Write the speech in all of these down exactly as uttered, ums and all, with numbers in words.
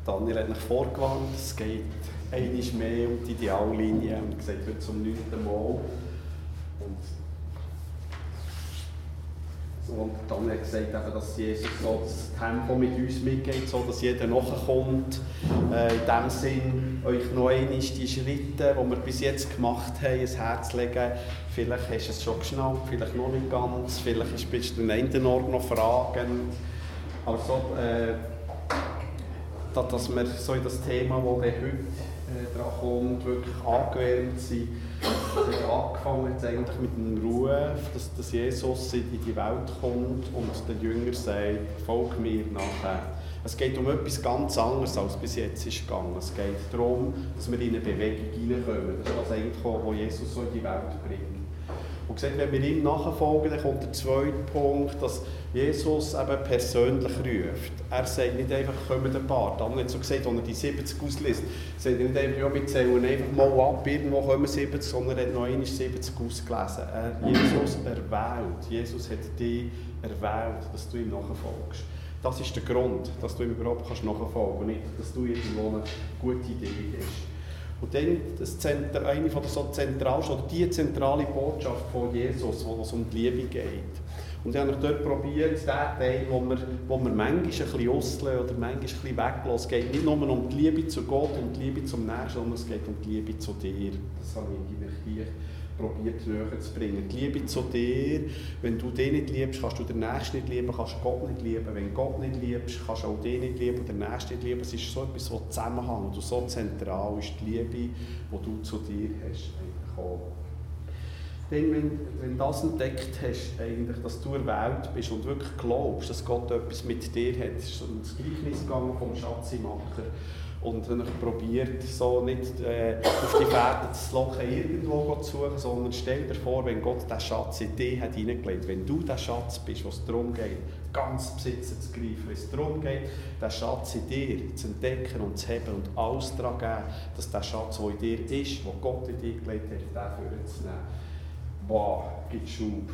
Daniel hat mich vorgewarnt, es geht einmal mehr um die Ideallinie und gesagt, heute zum neunten Mal. Und, und Daniel hat gesagt, eben, dass Jesus so das Tempo mit uns mitgeht, so dass jeder nachkommt. Äh, in dem Sinn, euch noch einmal die Schritte, die wir bis jetzt gemacht haben, ins Herz legen. Vielleicht hast du es schon geschnallt, vielleicht noch nicht ganz, vielleicht bist du in einem Ort noch fragend. Also, äh, dass wir so in das Thema, das heute äh, dran kommt, wirklich angewärmt sind. Es hat angefangen jetzt eigentlich mit dem Ruf, dass, dass Jesus in die Welt kommt und der Jünger sagt, folg mir nachher. Es geht um etwas ganz anderes, als bis jetzt ist gegangen. Es geht darum, dass wir in eine Bewegung hineinkommen. Das ist das eigentlich, was Jesus so in die Welt bringt. Und gesagt, wenn wir ihm nachfolgen, dann kommt der zweite Punkt, dass Jesus eben persönlich ruft. Er sagt nicht einfach, kommen ein paar. Dann hat so gesagt, als er die siebzig ausliest, sagt er nicht einfach, ja, wir zählen einfach mal ab, irgendwo kommen siebzig, sondern er hat noch einmal siebzig ausgelesen. Er, Jesus erwählt. Jesus hat dich erwählt, dass du ihm nachfolgst. Das ist der Grund, dass du ihm überhaupt nachfolgen kannst, nicht, dass du irgendwo eine gute Idee hast. Und dann das Zentr, eine von der so zentralsten, oder die zentrale Botschaft von Jesus, wo es um die Liebe geht. Und ich habe dort probiert, den Teil, wo wir, wo wir manchmal ein bisschen auslösen oder manchmal ein bisschen weglassen. Es geht nicht nur um die Liebe zu Gott und die Liebe zum Nächsten, sondern es geht um die Liebe zu dir. Das habe ich hier probiert näher zu bringen. Die Liebe zu dir, wenn du den nicht liebst, kannst du den Nächsten nicht lieben, kannst du Gott nicht lieben. Wenn du Gott nicht liebst, kannst du auch den nicht lieben und den Nächsten nicht lieben. Es ist so etwas, was zusammenhängt und so zentral ist, die Liebe, die du zu dir hast. Denn wenn, wenn du das entdeckt hast, eigentlich, dass du erwählt bist und wirklich glaubst, dass Gott etwas mit dir hat, es ist um das Gleichnis gegangen vom Schatzmacher. Und dann probiert, so nicht äh, auf die Fährte das Lochen irgendwo zu suchen, sondern stell dir vor, wenn Gott diesen Schatz in dich hat hineingelegt, wenn du der Schatz bist, was es darum geht, ganz Besitz zu greifen, wenn es darum geht, den Schatz in dir zu entdecken und zu heben und alles daran geben, dass der Schatz, der in dir ist, den Gott in dir gelegt hat, den vorzunehmen. Wow, gibt Schub.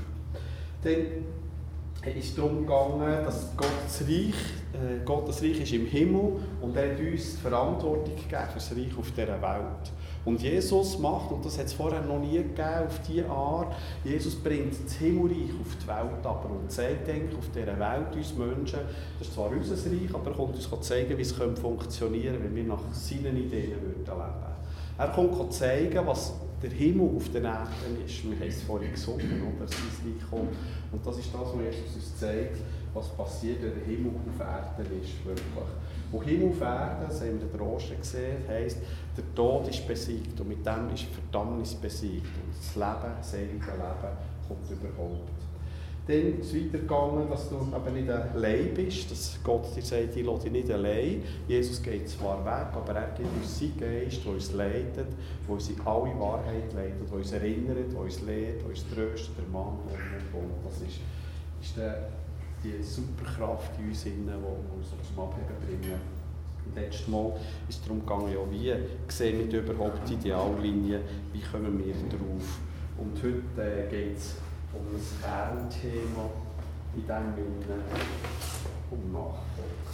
Dann ist es darum gegangen, dass Gottes Reich, äh, Gottes Reich ist im Himmel und er hat uns die Verantwortung gegeben für das Reich auf dieser Welt. Und Jesus macht, und das hat es vorher noch nie gegeben, auf diese Art, Jesus bringt das Himmelreich auf die Welt aber und zeigt eigentlich auf dieser Welt uns Menschen, das ist zwar unser Reich, aber er kommt uns zeigen, wie es funktionieren könnte, wenn wir nach seinen Ideen leben würden. Er kommt zeigen, was der Himmel auf den Erden ist. Wir haben es vorhin gesungen, oder? Sein Reich kommt. Und das ist das, was Jesus uns zeigt, was passiert, wenn der Himmel auf Erden ist. Wirklich. Und Himmel auf Erden, das haben wir in der Ostern gesehen, heisst, der Tod ist besiegt und mit dem ist die Verdammnis besiegt. Und das Leben, das ewige Leben, kommt überhaupt. Dann ist es weitergegangen, dass du eben nicht allein bist, dass Gott dir sagt, ich lasse dich nicht allein. Jesus geht zwar weg, aber er gibt uns seinen Geist, der uns leitet, der uns in alle Wahrheit leitet, der uns erinnert, der uns lehrt, der uns tröstet, der Mann und und und. Das ist, ist der, die Superkraft in uns, die uns zum Abheben bringen. Letztes Mal ist es darum gegangen, ja, wie sehen wir überhaupt die Ideallinie, wie kommen wir darauf. Und heute äh, geht es um ein Kernthema in diesem Sinne, um Nachfolge.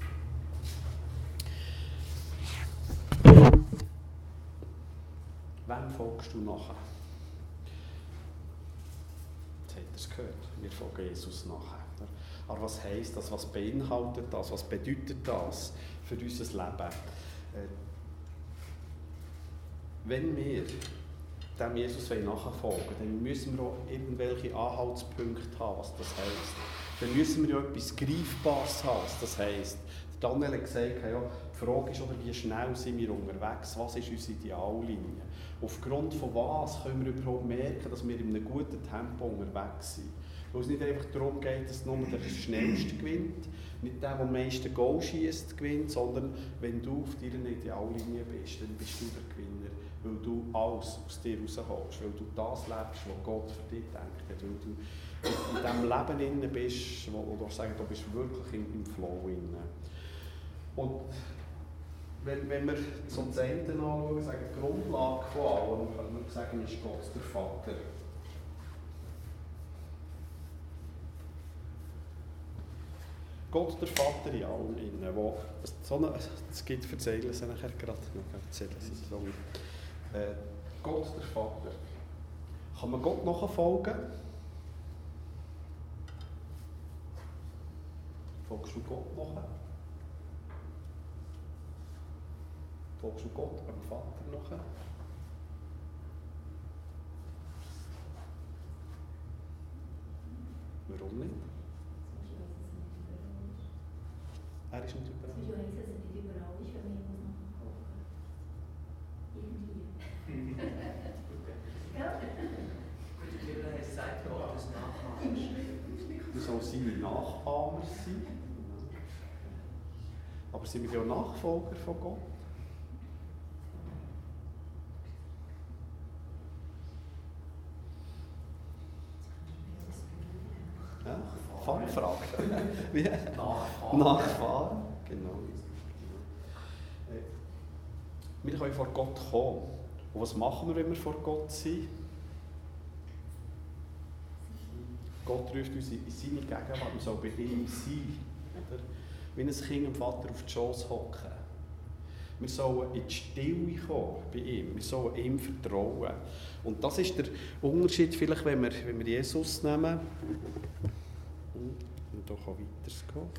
Wem folgst du nachher? Jetzt habt ihr es gehört, wir folgen Jesus nachher. Aber was heisst das, was beinhaltet das, was bedeutet das für unser Leben? Wenn wir dem Jesus nachfolgen, dann müssen wir auch irgendwelche Anhaltspunkte haben, was das heisst. Dann müssen wir ja etwas Greifbares haben, was das heisst. Daniel hat gesagt, ja, die Frage ist, oder wie schnell sind wir unterwegs, was ist unsere Ideallinie? Aufgrund von was können wir überhaupt merken, dass wir in einem guten Tempo unterwegs sind? Weil es nicht einfach darum geht, dass nur der Schnellste gewinnt, nicht der, der am meisten Goal schießt, gewinnt, sondern wenn du auf deiner Ideallinie bist, dann bist du der Gewinner, weil du alles aus dir rausholst, weil du das lebst, was Gott für dich denkt hat, weil du in diesem Leben drin bist, wo du sagst, du bist wirklich im, im Flow drin. Und wenn, wenn wir so das eine anschauen, sagen, die Grundlage von allem, können wir sagen, ist Gott der Vater. Gott, der Vater in allem innen, wo so eine, es gibt, erzählen sie nachher gerade, erzählen sie, sorry. Äh, Gott, der Vater. Kann man Gott nachfolgen? Folgst du Gott nach? Folgst du Gott, dem Vater nach? Warum nicht? Er ist nicht überall. Ich weiß, dass er nicht überall ist, wenn wir muss nachgucken. Irgendwie. Ja. Die Bibel heißt, sagt Gott, das Nachahmers. Du sollst seine Nachahmer sein. Aber sind wir ja Nachfolger von Gott? Ja, Fangfrage. Wie? Nachfahren. Nachfahren, genau. Wir können vor Gott kommen. Und was machen wir, wenn wir vor Gott sind? Gott ruft uns in seine Gegenwart, wir sollen bei ihm sein. Oder? Wie ein Kind dem Vater auf die Schoss hocken. Wir sollen in die Stille kommen bei ihm. Wir sollen ihm vertrauen. Und das ist der Unterschied, vielleicht, wenn wir, wenn wir Jesus nehmen. Und hier kann weitergehen.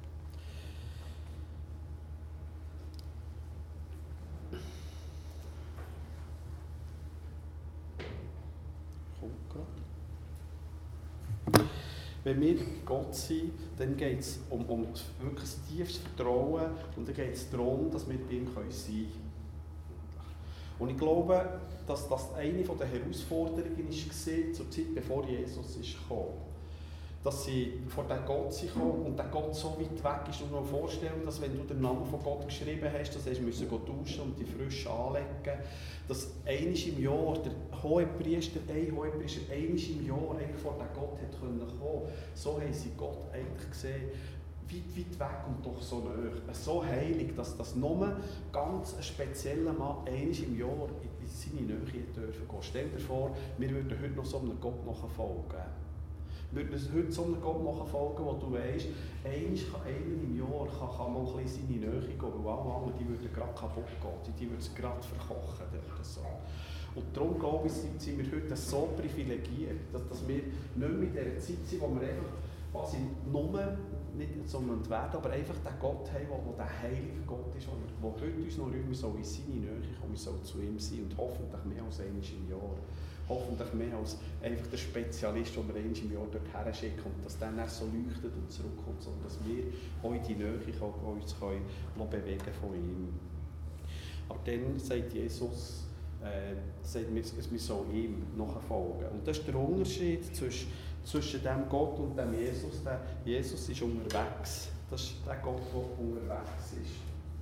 Kommt gerade. Wenn wir Gott sind, dann geht es um, um wirklich ein tiefes Vertrauen und dann geht es darum, dass wir bei ihm sein können. Und ich glaube, dass das eine der Herausforderungen war, zur Zeit, bevor Jesus kam. Dass sie vor den Gott kamen und der Gott so weit weg ist. Und mir vorstellen, dass wenn du den Namen von Gott geschrieben hast, dass du musst duschen und die frisch anlegen, dass einmal im Jahr der Hohepriester, ein Hohepriester, einmal im Jahr eigentlich vor den Gott hat kommen konnte. So haben sie Gott eigentlich gesehen, weit, weit weg und doch so nah. So heilig, dass das nur ganz ein spezieller Mann einmal im Jahr in seine Nähe dürfen gehen. Stell dir vor, wir würden heute noch so einem Gott nachfolgen. Wir würden heute so einem Gott nachfolgen, wo du weißt, einmal kann einer im Jahr kann, kann mal ein bisschen seine Nähe gehen, weil alle anderen die würden gerade kaputt gehen, die würden es gerade verkochen. Dort so. Und darum glaube ich, sind wir heute so privilegiert, dass, dass wir nicht mehr in dieser Zeit sind, wo wir einfach quasi nur, nicht so werden, aber einfach den Gott haben, der der heilige Gott ist, der heute uns noch ruft, wir sollen in seine Nähe kommen, wir sollen zu ihm sein und hoffentlich mehr als einmal im Jahr. Hoffentlich mehr als einfach der Spezialist, den wir einmal im Jahr dorthin schicken und dass dann so leuchtet und zurückkommt, sondern dass wir auch in die Nähe kommen, uns können bewegen von ihm. Aber dann sagt Jesus, äh, sagt, wir, wir sollen ihm nachfolgen. Und das ist der Unterschied zwischen, zwischen dem Gott und dem Jesus. Der Jesus ist unterwegs. Das ist der Gott, der unterwegs ist.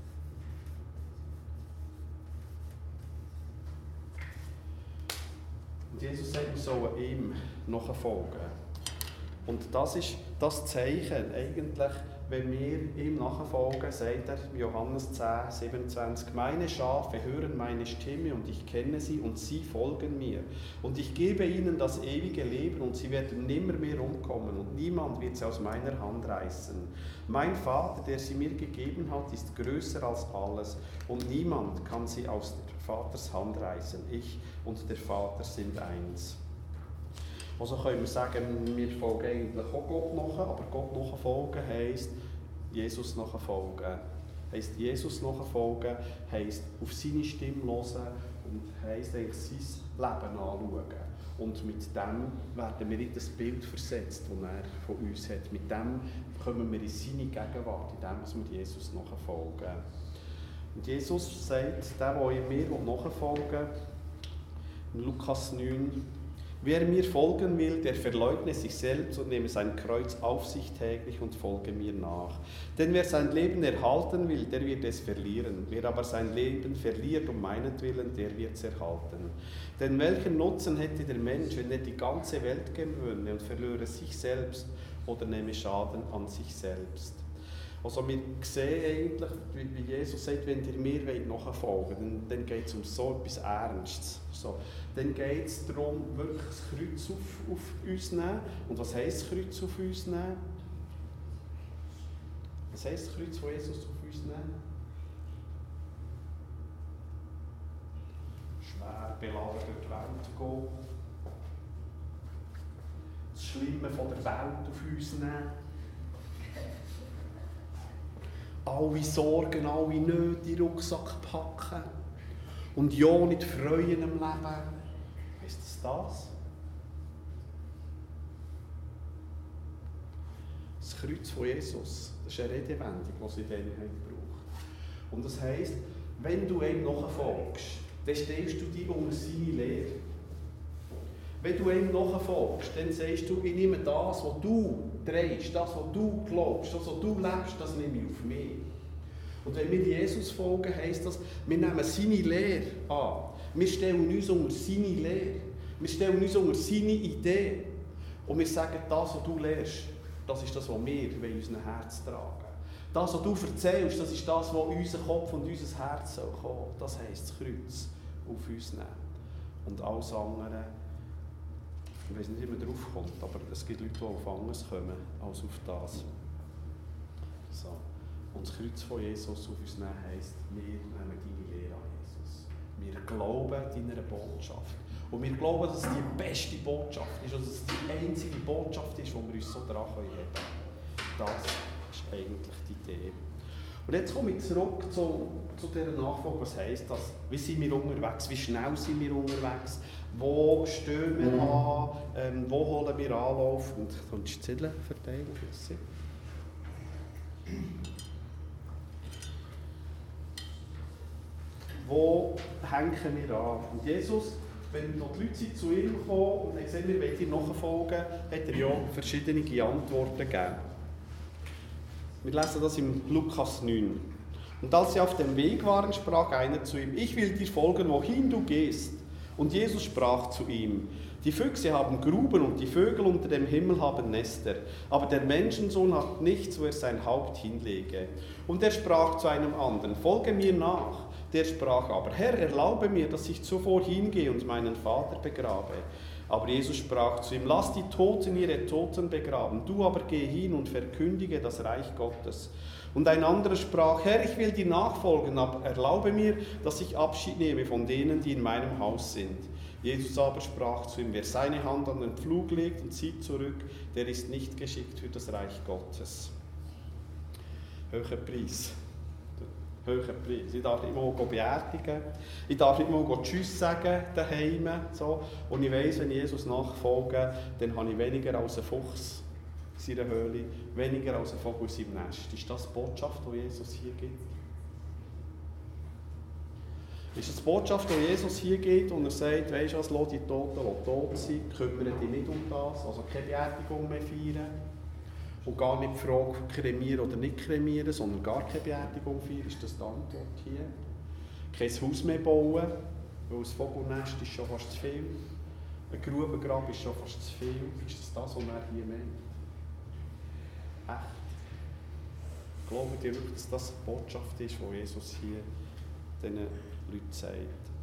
Und Jesus sagt, wir sollen ihm nachfolgen. Und das ist das Zeichen eigentlich, wenn wir ihm nachfolgen, sagt er in Johannes zehn, siebenundzwanzig, meine Schafe hören meine Stimme und ich kenne sie und sie folgen mir. Und ich gebe ihnen das ewige Leben und sie werden nimmermehr umkommen und niemand wird sie aus meiner Hand reißen. Mein Vater, der sie mir gegeben hat, ist größer als alles und niemand kann sie aus der Vaters Hand reißen. Ich und der Vater sind eins. Also können wir sagen, wir folgen eigentlich auch Gott nach, aber Gott nachfolgen heisst, Jesus nachfolgen. Heisst, Jesus nachfolgen heisst, auf seine Stimme hören und heisst eigentlich sein Leben anschauen. Und mit dem werden wir in das Bild versetzt, das er von uns hat. Mit dem kommen wir in seine Gegenwart, in dem wir Jesus nachfolgen. Und Jesus sagt, der, der mir nachfolgen will, in Lukas neun, wer mir folgen will, der verleugne sich selbst und nehme sein Kreuz auf sich täglich und folge mir nach. Denn wer sein Leben erhalten will, der wird es verlieren. Wer aber sein Leben verliert um meinetwillen, der wird es erhalten. Denn welchen Nutzen hätte der Mensch, wenn er die ganze Welt gewönne und verlöre sich selbst oder nehme Schaden an sich selbst? Also wir sehen eigentlich, wie Jesus sagt, wenn ihr mir nachfolgen wollt, dann, dann geht es um so etwas Ernstes. So, dann geht es darum, wirklich das Kreuz auf, auf uns zu nehmen. Und was heisst das Kreuz auf uns nehmen? Was heisst das Kreuz von Jesus auf uns nehmen? Schwer beladen durch die Welt gehen. Das Schlimme von der Welt auf uns nehmen. Alle Sorgen, alle Nöte in den Rucksack packen. Und ja nicht freuen im Leben. Heisst das das? Das Kreuz von Jesus, das ist eine Redewendung, die sie dann braucht. Und das heisst, wenn du ihm nachfolgst, dann stellst du dich unter seine Lehre. Wenn du ihm nachfolgst, dann sagst du, ich nehme das, was du drehst, das, was du glaubst, das, was du lebst, das nehme ich auf mich. Und wenn wir Jesus folgen, heisst das, wir nehmen seine Lehre an. Wir stellen uns unter seine Lehre. Wir stellen uns unter seine Idee. Und wir sagen, das, was du lehrst, das ist das, was wir in unserem Herz tragen. Das, was du erzählst, das ist das, was unser Kopf und unser Herz soll kommen. Das heisst, das Kreuz auf uns nehmen. Und alles andere, ich weiß nicht, wie man drauf kommt, aber es gibt Leute, die auf anderes kommen, als auf das. So. Und das Kreuz von Jesus auf uns nehmen heisst, wir nehmen deine Lehre an, Jesus. Wir glauben deiner Botschaft. Und wir glauben, dass es die beste Botschaft ist, dass es die einzige Botschaft ist, wo wir uns so daran heben können. Das ist eigentlich die Idee. Und jetzt komme ich zurück zu, zu dieser Nachfrage, was heisst das? Wie sind wir unterwegs? Wie schnell sind wir unterwegs? Wo stehen wir an? Ähm, wo holen wir Anlauf? Und kannst du die Zettel verteilen? Wo hängen wir an? Und Jesus, wenn noch die Leute zu ihm kommen und haben gesagt, wir wollen ihm nachfolgen, hat er ja verschiedene Antworten gegeben. Wir lesen das im Lukas neun. Und als sie auf dem Weg waren, sprach einer zu ihm, ich will dir folgen, wohin du gehst. Und Jesus sprach zu ihm, die Füchse haben Gruben und die Vögel unter dem Himmel haben Nester, aber der Menschensohn hat nichts, wo er sein Haupt hinlege. Und er sprach zu einem anderen, folge mir nach. Der sprach aber, Herr, erlaube mir, dass ich zuvor hingehe und meinen Vater begrabe. Aber Jesus sprach zu ihm, lass die Toten ihre Toten begraben, du aber geh hin und verkündige das Reich Gottes. Und ein anderer sprach, Herr, ich will dir nachfolgen, aber erlaube mir, dass ich Abschied nehme von denen, die in meinem Haus sind. Jesus aber sprach zu ihm, wer seine Hand an den Pflug legt und zieht zurück, der ist nicht geschickt für das Reich Gottes. Höherer Preis. Höherer Preis. Ich darf nicht mal beerdigen, ich darf nicht mal Tschüss sagen daheim. So. Und ich weiss, wenn ich Jesus nachfolge, dann habe ich weniger als ein Fuchs in seiner Höhle, weniger als ein Vogel in seinem Nest. Ist das die Botschaft, die Jesus hier gibt? Ist das die Botschaft, die Jesus hier gibt und er sagt, weisst du was, lass die Toten, die tot sind, kümmere dich nicht um das, also keine Beerdigung mehr feiern. Und gar nicht die Frage, kremieren oder nicht kremieren, sondern gar keine Beerdigung feiern, ist das die Antwort hier. Kein Haus mehr bauen, weil ein Vogelnest ist schon fast zu viel. Ein Grubengrab ist schon fast zu viel. Ist das das, was er hier meint? Echt? Glauben ihr wirklich, dass das die Botschaft ist, die Jesus hier diesen Leuten sagt?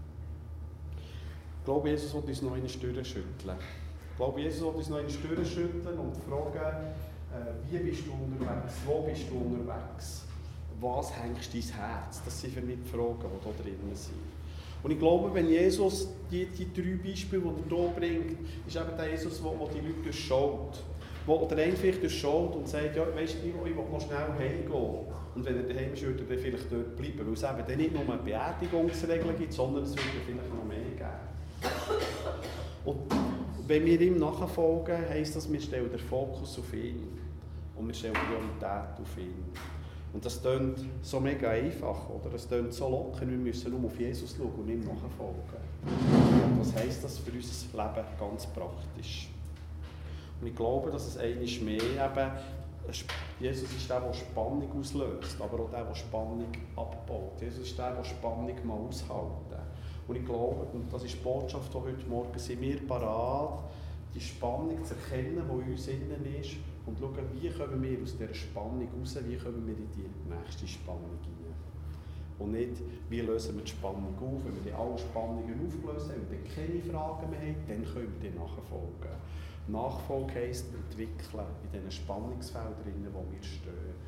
Ich glaube, Jesus will uns noch eine Stirn schütteln. Ich glaube, Jesus will uns noch eine Stirn schütteln und fragen, wie bist du unterwegs? Wo bist du unterwegs? Was hängst dein Herz? Das sind für mich die Fragen, die da drinnen sind. Und ich glaube, wenn Jesus die, die drei Beispiele, die er hier bringt, ist eben der Jesus, der die Leute durchschaut. Wo der eine vielleicht durchschaut und sagt, ja, weißt du, ich will noch schnell heimgehen. Und wenn er daheim ist, würde er vielleicht dort bleiben. Weil es eben dann nicht nur eine Beerdigungsregel gibt, sondern es würde vielleicht noch mehr geben. Und wenn wir ihm nachfolgen, heisst das, wir stellen den Fokus auf ihn. Und wir stellen die Priorität auf ihn. Und das klingt so mega einfach, oder? Das klingt so locker, wir müssen nur auf Jesus schauen und ihm nachfolgen. Und was heisst das für unser Leben ganz praktisch? Und ich glaube, dass es einmal mehr eben, Jesus ist der, der Spannung auslöst, aber auch der, der Spannung abbaut. Jesus ist der, der Spannung mal aushalten. Und ich glaube, und das ist die Botschaft von heute Morgen, sind wir parat, die Spannung zu erkennen, die in uns innen ist, und schauen, wie kommen wir aus dieser Spannung raus, wie kommen wir in die nächste Spannung hinein. Und nicht, wie lösen wir die Spannung auf, wenn wir die alle Spannungen aufgelöst haben und dann keine Fragen mehr haben, dann können wir nachfolgen. Nachfolge heisst entwickeln in diesen Spannungsfeldern, wo wir stehen.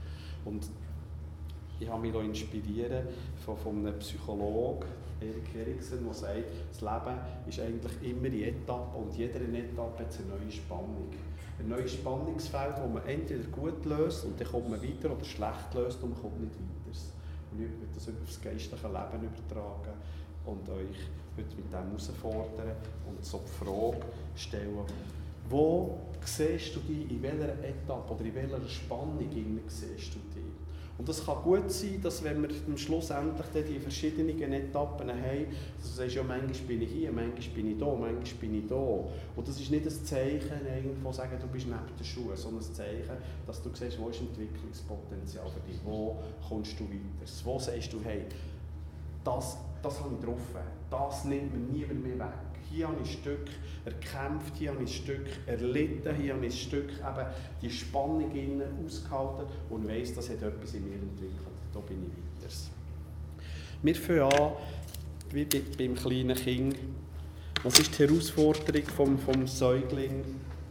Und ich habe mich inspirieren von, von einem Psychologen, Erik Eriksen, der sagt, das Leben ist eigentlich immer in Etappen und jede Etappe hat eine neue Spannung. Ein neues Spannungsfeld, das man entweder gut löst und dann kommt man weiter oder schlecht löst und man kommt nicht weiter. Und ich möchte das auf das geistliche Leben übertragen und euch heute mit dem herausfordern und so die Frage stellen, wo siehst du dich, in welcher Etappe oder in welcher Spannung siehst du dich? Und es kann gut sein, dass wenn wir am Schluss endlich die verschiedenen Etappen haben, dass du sagst, ja, manchmal bin ich hier, manchmal bin ich da, manchmal bin ich da. Und das ist nicht ein Zeichen, irgendwo sagen, du bist neben den Schuhen, sondern ein Zeichen, dass du siehst, wo ist Entwicklungspotenzial für dich, wo kommst du weiter, wo sagst du, hey, das, das habe ich getroffen, das nimmt mir niemand mehr weg. Hier habe ich ein Stück erkämpft, hier habe ich ein Stück erlitten, hier habe ich ein Stück eben die Spannung innen ausgehalten und weiss, das hat etwas in mir entwickelt. Da bin ich weiter. Wir fangen an, wie beim kleinen Kind. Was ist die Herausforderung vom, vom Säugling?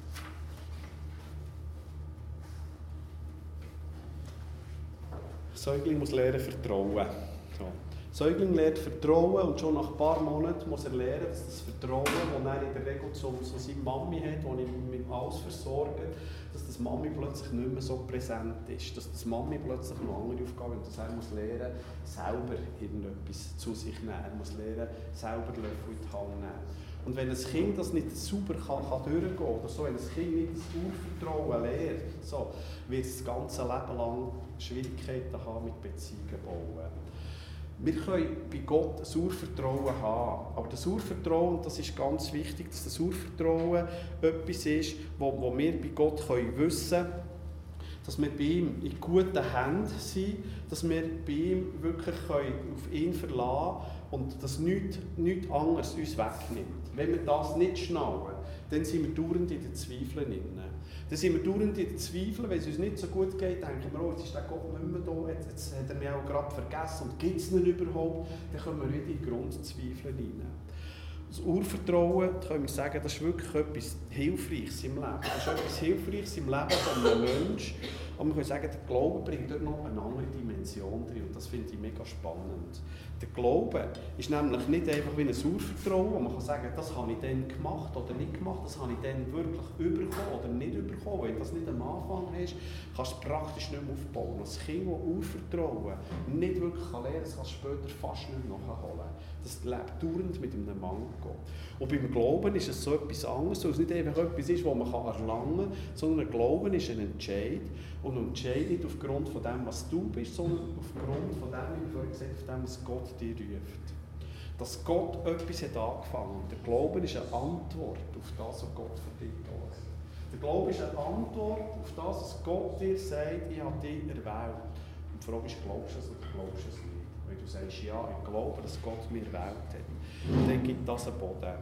Der Säugling muss lernen vertrauen. So. Der Säugling lernt Vertrauen und schon nach ein paar Monaten muss er lernen, dass das Vertrauen, das er in der Regel zu, zu seiner Mami hat, das ihn mit alles versorgt, dass das Mami plötzlich nicht mehr so präsent ist. Dass das Mami plötzlich eine andere Aufgabe hat, dass er muss lernen, selber irgendetwas zu sich nehmen. Er muss lernen, selber Löffel in die Hand nehmen. Und wenn ein Kind das nicht sauber kann, kann durchgehen kann, oder so, wenn ein Kind nicht das Urvertrauen lernt, so, wird es das ganze Leben lang Schwierigkeiten haben mit Beziehungen bauen. Wir können bei Gott ein Urvertrauen haben, aber das Urvertrauen, das ist ganz wichtig, dass das Urvertrauen etwas ist, wo, wo wir bei Gott können wissen können, dass wir bei ihm in guten Händen sind, dass wir bei ihm wirklich können auf ihn verlassen können und dass nichts, nichts anderes uns wegnimmt. Wenn wir das nicht schnallen, dann sind wir dauernd in den Zweifeln drin. Dann sind wir dauernd in den Zweifeln, wenn es uns nicht so gut geht, denken wir, oh, jetzt ist der Gott nicht mehr da, jetzt, jetzt hat er mich auch gerade vergessen und gibt es ihn überhaupt, dann kommen wir wieder in Grundzweifel rein. Das Urvertrauen, können wir sagen, das ist wirklich etwas Hilfreiches im Leben. Das ist etwas Hilfreiches im Leben von einem Menschen. Und wir können sagen, der Glaube bringt dort noch eine andere Dimension drin. Und das finde ich mega spannend. Der Glaube ist nämlich nicht einfach wie ein Urvertrauen, wo man kann sagen, das habe ich dann gemacht oder nicht gemacht, das habe ich dann wirklich überkommen oder nicht überkommen. Wenn du das nicht am Anfang hast, kannst du es praktisch nicht mehr aufbauen. Das Kind, das Urvertrauen nicht wirklich lernen kann, das kannst du später fast nicht mehr nachholen. Das lebt dauernd mit einem Manko. Und beim Glauben ist es so etwas anderes, weil es nicht einfach etwas ist, das man erlangen kann, sondern ein Glauben ist ein Entscheid. Und ein Entscheid nicht aufgrund von dem, was du bist, sondern aufgrund von dem, wie ich vorhin gesagt habe, auf dem, was Gott dir ruft. Dass Gott etwas hat angefangen. Der Glaube ist eine Antwort auf das, was Gott für dich tut. Der Glaube ist eine Antwort auf das, was Gott dir sagt, ich habe dich erwählt. Und die Frage ist, glaubst du es oder glaubst du es nicht? Wenn du sagst, ja, ich glaube, dass Gott mich erwählt hat, dann gibt das einen Boden.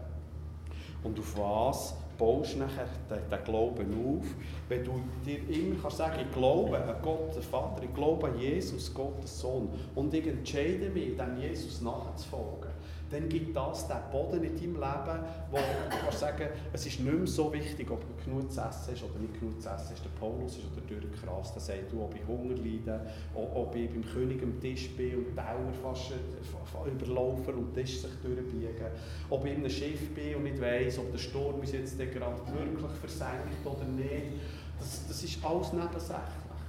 Und auf was baust du nachher den, den Glauben auf? Wenn du dir immer kannst sagen, ich glaube an Gott, den Vater, ich glaube an Jesus, Gott, den Sohn, und ich entscheide mich, dem Jesus nachzufolgen, dann gibt das den Boden in deinem Leben, wo du kannst sagen, es ist nicht mehr so wichtig, ob du genug zu essen hast oder nicht genug zu essen hast. Der Paulus ist oder durchgekrast, der sagt, du, ob ich Hunger leide, ob ich beim König am Tisch bin und die Teller fast überlaufen und den Tisch sich durchbiegen, ob ich in einem Schiff bin und nicht weiss, ob der Sturm uns jetzt gerade wirklich versenkt oder nicht. Das, das ist alles nebensächlich.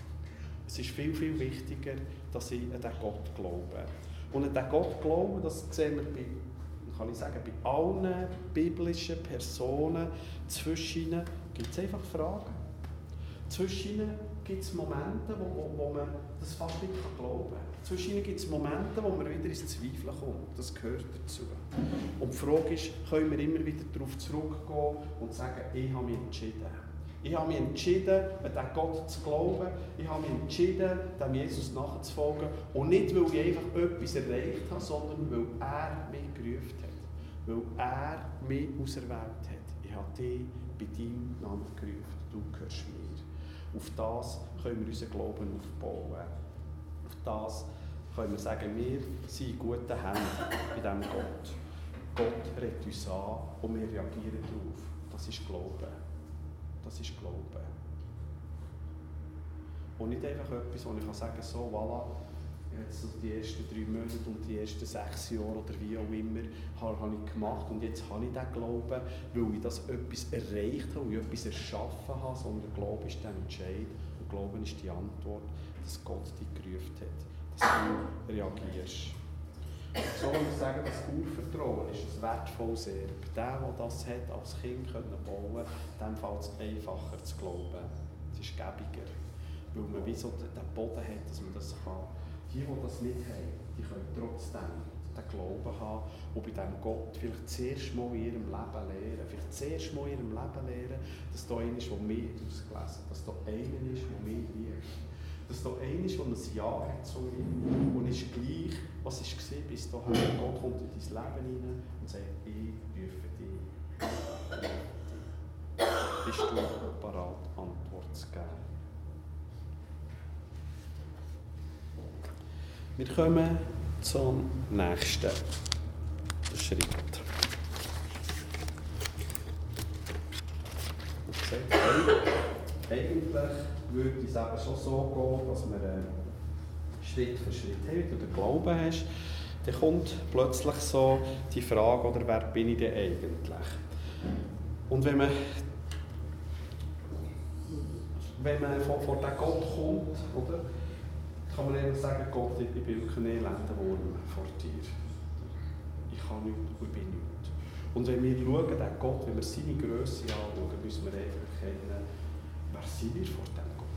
Es ist viel, viel wichtiger, dass ich an den Gott glaube. Und an den Gott glauben, das sehen wir bei, kann ich sagen, bei allen biblischen Personen. Zwischen ihnen gibt es einfach Fragen. Zwischen ihnen gibt es Momente, wo, wo, wo man das fast nicht glauben kann. Zwischen ihnen gibt es Momente, wo man wieder ins Zweifeln kommt. Das gehört dazu. Und die Frage ist, können wir immer wieder darauf zurückgehen und sagen, ich habe mich entschieden. Ich habe mich entschieden, an diesen Gott zu glauben. Ich habe mich entschieden, dem Jesus nachzufolgen. Und nicht, weil ich einfach etwas erreicht habe, sondern weil er mich gerufen hat. Weil er mich auserwählt hat. Ich habe dich bei deinem Namen gerufen. Du gehörst mir. Auf das können wir unseren Glauben aufbauen. Auf das können wir sagen, wir sind in guten Händen bei diesem Gott. Gott redet uns an und wir reagieren darauf. Das ist Glauben. Das ist Glauben. Und nicht einfach etwas, wo ich kann sagen kann, so, voilà, jetzt die ersten drei Monate und die ersten sechs Jahre oder wie auch immer, habe, habe ich gemacht und jetzt habe ich diesen Glauben, weil ich das etwas erreicht habe, weil ich etwas erschaffen habe, sondern Glaube ist der Entscheid und Glauben ist die Antwort, dass Gott dich gerufen hat, dass du reagierst. So würde ich sagen, das Urvertrauen ist ein wertvolles Erbe. Der, der das hat, als Kind können bauen, dem fällt es einfacher zu glauben. Es ist gäbiger, weil man wie so den Boden hat, dass man das kann. Die, die das nicht haben, die können trotzdem den Glauben haben und bei diesem Gott vielleicht zuerst mal in ihrem Leben lernen, vielleicht zuerst mal in ihrem Leben lernen, dass da einer ist, der mich ausgelesen hat, dass da einer ist, der mich liebt. Dass da einer ist, der ein Ja hat zu mir und ist gleich, was es war, bis dahin. Gott kommt in dein Leben hinein und sagt, ich rufe dich. Bist du bereit, Antwort zu geben? Wir kommen zum nächsten Schritt. Eigentlich würde es eben schon so gehen, dass man äh, Schritt für Schritt hat, wenn du den Glauben hast, dann kommt plötzlich so die Frage, oder wer bin ich denn eigentlich? Und wenn man, wenn man vor, vor den Gott kommt, oder, kann man eben sagen, Gott, ich bin wirklich ein elender Wurm vor dir. Ich kann nichts, ich bin nichts. Und wenn wir schauen, den Gott, wenn wir seine Grösse anschauen, müssen wir einfach erkennen, wer sind wir vor dem Gott?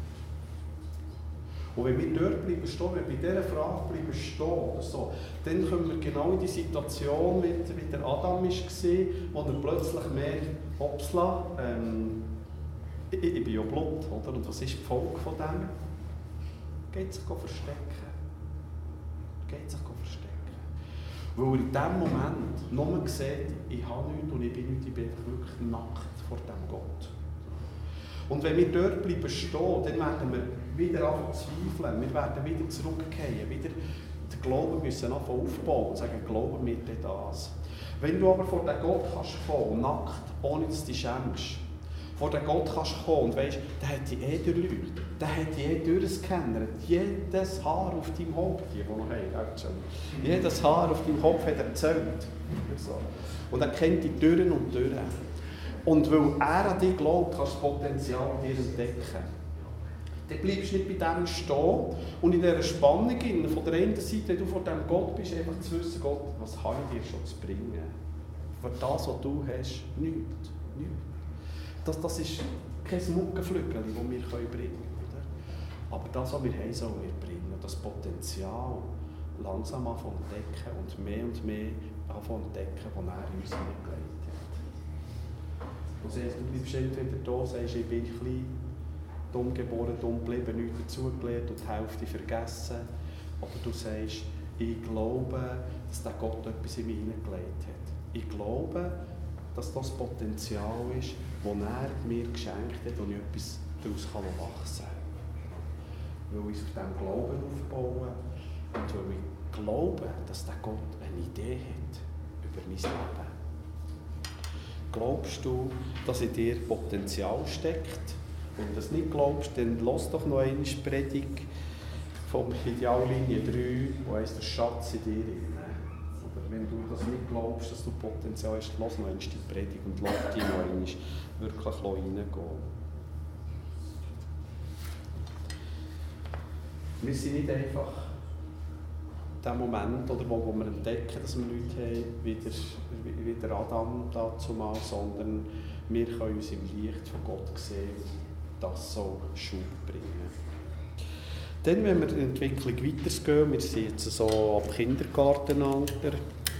Und wenn wir dort bleiben stehen, wenn wir bei dieser Frage bleiben stehen, oder so, dann kommen wir genau in die Situation, wie der Adam war, wo er plötzlich merkt, hoppsla, ähm, ich, ich bin ja Blut, oder? Und was ist die Folge von dem? Geht sich verstecken. Geht sich verstecken. Weil er in diesem Moment nur sieht, ich habe nichts und ich bin nichts, ich bin wirklich nackt vor dem Gott. Und wenn wir dort bleiben stehen, dann werden wir wieder anfangen zu zweifeln, wir werden wieder zurückgehen, wieder den Glauben müssen aufbauen und sagen, glauben wir dir das. Wenn du aber vor den Gott kannst kommen, nackt, ohne dass du dich schämst, vor den Gott kannst kommen und weisst, der hat dich eh durchleuchtet, der hat dich eh durchgescannert, jedes Haar auf deinem Haupt, die, die noch haben, jedes Haar auf deinem Kopf hat er gezählt. Und er kennt dich durch und durch. Und weil er an dich glaubt, kannst du das Potenzial in dir entdecken. Dann bleibst du nicht bei dem stehen und in dieser Spannung von der einen Seite, wenn du vor dem Gott bist, einfach zu wissen, Gott, was habe ich dir schon zu bringen? Für das, was du hast, nichts. nichts. Das, das ist kein Muckenflügel, das wir bringen können. Aber das, was wir haben, sollen wir bringen. Das Potenzial langsam anfangen zu entdecken und mehr und mehr anfangen zu entdecken, was er in uns hineingelegt hat. Das heisst, du bleibst entweder da, sagst, ich bin ein bisschen dumm geboren, dumm geblieben, nichts dazugelernt und die Hälfte vergessen. Oder du sagst, ich glaube, dass der Gott etwas in mich hineingelegt hat. Ich glaube, dass das Potenzial ist, das er mir geschenkt hat und ich etwas daraus wachsen kann. Weil ich auf diesem Glauben aufbauen und weil ich glaube, dass der Gott eine Idee hat über mein Leben. Glaubst du, dass in dir Potenzial steckt? Wenn du das nicht glaubst, dann lass doch noch einmal die Predigt vom Ideallinie drei, wo heisst der Schatz in dir drin. Oder wenn du das nicht glaubst, dass du Potenzial hast, lass noch einmal die Predigt und lass dich noch einmal wirklich reingehen. Wir sind nicht einfach der Moment, oder wo, wo wir entdecken, dass wir Leute haben, wie der, wie der Adam dazu mal, sondern wir können uns im Licht von Gott sehen, das soll Schub bringen. Dann, wenn wir in die Entwicklung weitergehen, wir sind jetzt so ab Kindergartenalter.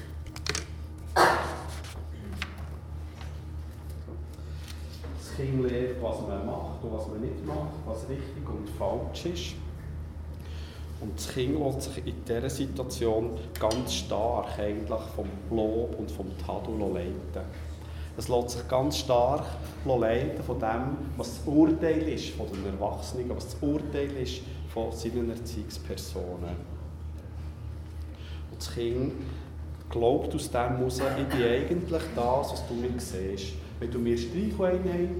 Das Kind lernt, was man macht und was man nicht macht, was richtig und falsch ist. Und das Kind lässt sich in dieser Situation ganz stark eigentlich vom Lob und vom Tadel leiten. Es lässt sich ganz stark leiten von dem, was das Urteil ist von den Erwachsenen, was das Urteil ist von seinen Erziehungspersonen. Und das Kind glaubt aus dem heraus, ich bin eigentlich das, was du nicht siehst. Wenn du mir Streicheinheiten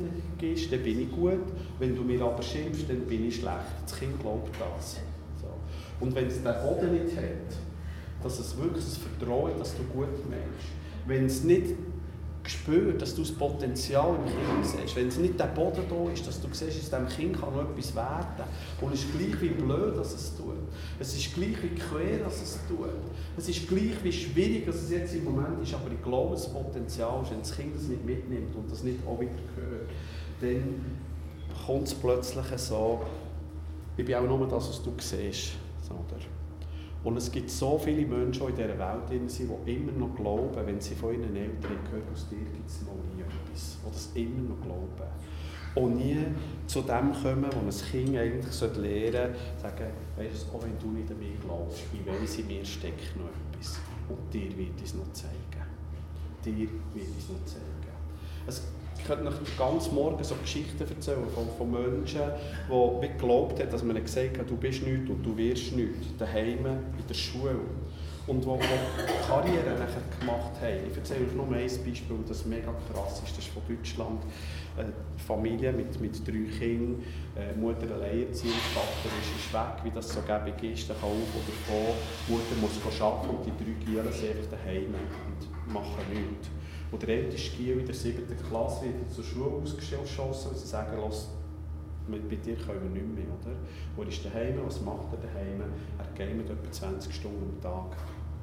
gibst, dann bin ich gut. Wenn du mir aber schimpfst, dann bin ich schlecht. Das Kind glaubt das. So. Und wenn es den Boden nicht hat, dass es wirklich das Vertrauen, dass du gut meinst, wenn es nicht spürt, dass du das Potenzial im Kind siehst, wenn es nicht der Boden da ist, dass du siehst, aus diesem Kind kann noch etwas werden. Und es ist gleich wie blöd, dass es tut. Es ist gleich wie quer, dass es tut. Es ist gleich wie schwierig, dass es jetzt im Moment ist, aber ich glaube, das Potenzial ist, wenn das Kind das nicht mitnimmt und das nicht auch wieder hört, dann kommt es plötzlich so, ich bin auch nur das, was du siehst. Oder? Und es gibt so viele Menschen in dieser Welt, die immer noch glauben, wenn sie von ihren Eltern gehört, aus dir gibt es noch nie etwas. Die das immer noch glauben. Und nie zu dem kommen, wo ein Kind eigentlich lernen sollte, sagen, weißt du, auch wenn du nicht an mich glaubst, ich weiss, in mir steckt noch etwas. Und dir wird es noch zeigen. Dir wird es noch zeigen. Es Ich könnte euch den ganzen Morgen so Geschichten erzählen von, von Menschen, die geglaubt haben, dass man ihnen gesagt hat, du bist nichts und du wirst nichts, daheim, in der Schule. Und die Karriere nachher gemacht haben. Ich erzähle euch nur ein Beispiel, das mega krass ist. Das ist von Deutschland. Eine Familie mit, mit drei Kindern, äh, Mutter alleinerziehend, Vater ist, ist weg, wie das so gäbig ist, der kann auf oder vor. Die Mutter muss arbeiten und die drei Gielen sind einfach daheim und machen nichts. Und der älteste Giel in der siebten Klasse wird zur Schule ausgeschossen und sie sagen, los, bei dir können wir nicht mehr, oder? Wo ist daheim? Was macht er daheim? Er gamet etwa zwanzig Stunden am Tag.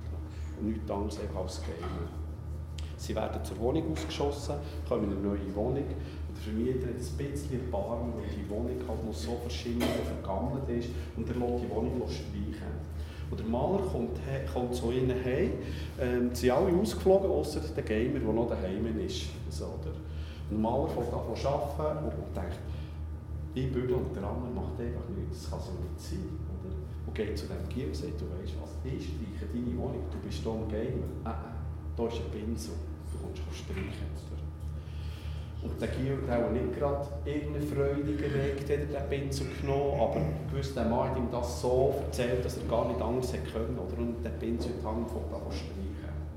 Und nichts anderes als gamen. Sie werden zur Wohnung ausgeschossen, kommen in eine neue Wohnung. Und der Vermieter hat ein bisschen Erbarmen, weil die Wohnung halt noch so verschieden und vergammelt ist. Und er lässt die Wohnung streichen. Und der Maler kommt, he, kommt zu ihnen heim. Ähm, sie sind alle ausgeflogen, außer der Gamer, der noch daheim ist. So, oder? Und der Maler fängt an zu arbeiten und denkt, ich bügel und der andere macht einfach nichts, das kann so nicht sein. Oder? Und geht zu dem Giel und sagt, du weißt was, ich streiche deine Wohnung, du bist hier ein Gamer. Äh, äh, da ist ein Pinsel, du kommst streichen. Oder? Und der Giel hat auch nicht gerade irgendeine Freude geregt, hat er den Pinsel genommen, aber gewusst, der Mann hat ihm das so erzählt, dass er gar nicht anders hätte können. Oder? Und der Pinsel hat Hand von an streichen.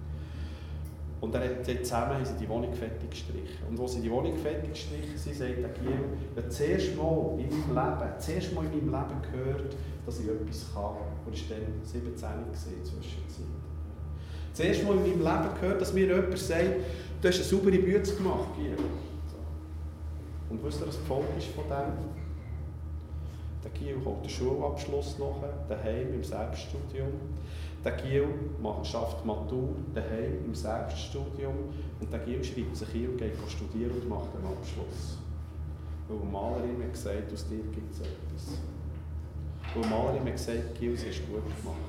Und er hat zusammen haben sie die Wohnung fertig gestrichen. Und als sie die Wohnung fertig gestrichen sind, sagt der Giel, ja, zuerst mal in meinem Leben, zuerst mal in meinem Leben gehört, dass ich etwas kann. Und er war dann siebzehn zwischenzeit. Zuerst mal in meinem Leben gehört, dass mir jemand sagt, du hast eine saubere Bütze gemacht, Giel. Und wisst ihr, was das Volk ist von dem? Der Giel hat den Schulabschluss noch, daheim im Selbststudium. Der Giel schafft Matur, daheim im Selbststudium. Und der Giel schreibt sich hier und geht studieren und macht einen Abschluss. Weil die Malerin hat gesagt, aus dir gibt es etwas. Weil die Malerin hat gesagt, Giel, sie hast gut gemacht.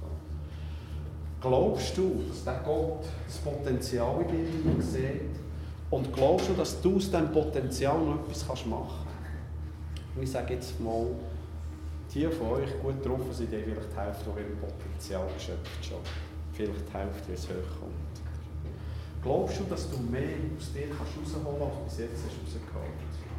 So. Glaubst du, dass der Gott das Potenzial in dir sieht? Und glaubst du, dass du aus diesem Potenzial noch etwas machen kannst? Und ich sage jetzt mal, die von euch gut drauf sind, die vielleicht die Hälfte von ihrem Potenzial geschöpft schon. Vielleicht die Hälfte, wie es hochkommt. Glaubst du, dass du mehr aus dir kannst rausholen kannst, als bis jetzt hast rausgeholt?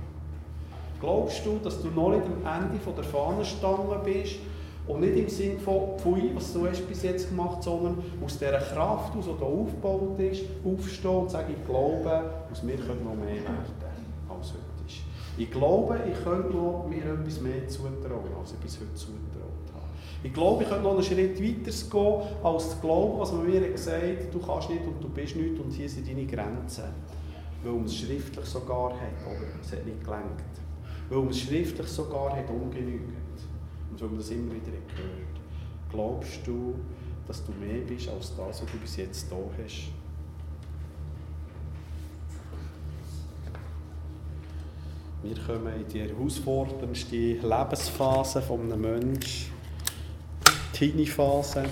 Glaubst du, dass du noch nicht am Ende von der Fahnenstange bist und nicht im Sinne von Pfui, was du hast bis jetzt gemacht hast, sondern aus dieser Kraft, die so da aufgebaut ist, aufstehen und sagen, ich glaube, aus mir könnte noch mehr werden, als heute ist. Ich glaube, ich könnte noch mir etwas mehr zutrauen, als ich bis heute zutraut habe. Ich glaube, ich könnte noch einen Schritt weiter gehen, als zu glauben, was man mir gesagt hat, du kannst nicht und du bist nicht und hier sind deine Grenzen. Weil man es schriftlich sogar hat, aber es hat nicht gelenkt. Weil man es schriftlich sogar hat ungenügend. Und weil man das immer wieder hört. Glaubst du, dass du mehr bist als das, was du bis jetzt da hast? Wir kommen in die herausforderndste Lebensphase eines Menschen. Die Teenie-Phase.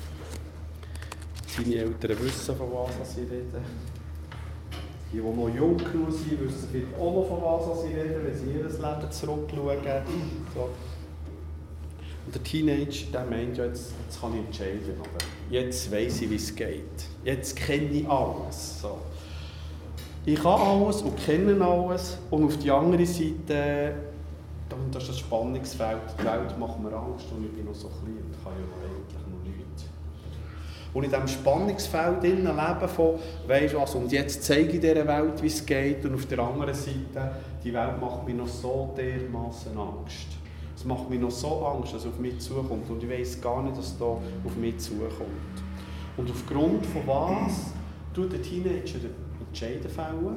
Deine Eltern wissen, von was sie reden. Die, die noch jung genug sind, wissen vielleicht auch noch, von was sie reden, wenn sie ihr Leben zurückschauen. So. Und der Teenager, der meint ja, jetzt, jetzt kann ich entscheiden. Aber jetzt weiss ich, wie es geht. Jetzt kenne ich alles. So. Ich kann alles und kenne alles. Und auf die andere Seite, das ist das Spannungsfeld. Die Welt macht mir Angst und ich bin noch so klein und kann ja eigentlich noch nichts. Und in diesem Spannungsfeld leben von, weisst du was, und jetzt zeige ich dieser Welt, wie es geht, und auf der anderen Seite, die Welt macht mir noch so dermassen Angst. Es macht mir noch so Angst, dass es auf mich zukommt, und ich weiss gar nicht, dass es da auf mich zukommt. Und aufgrund von was tut der Teenager Entscheiden fällen?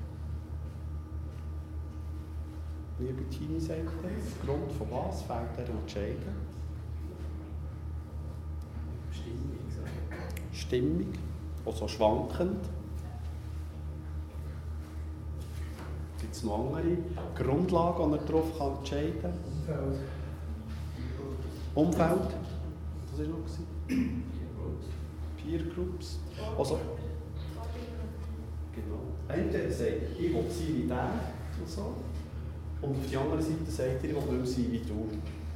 Liebe Teenies, aufgrund von was fällt er Entscheiden? Stimmung, also schwankend. Gibt es noch andere Grundlagen, die er darauf kann entscheiden kann? Umfeld. Umfeld, das war noch. Peer Groups. Also, genau. Entweder sagt, ich will sein wie der und so. Und auf der anderen Seite sagt er, ich will nicht mehr sein wie du.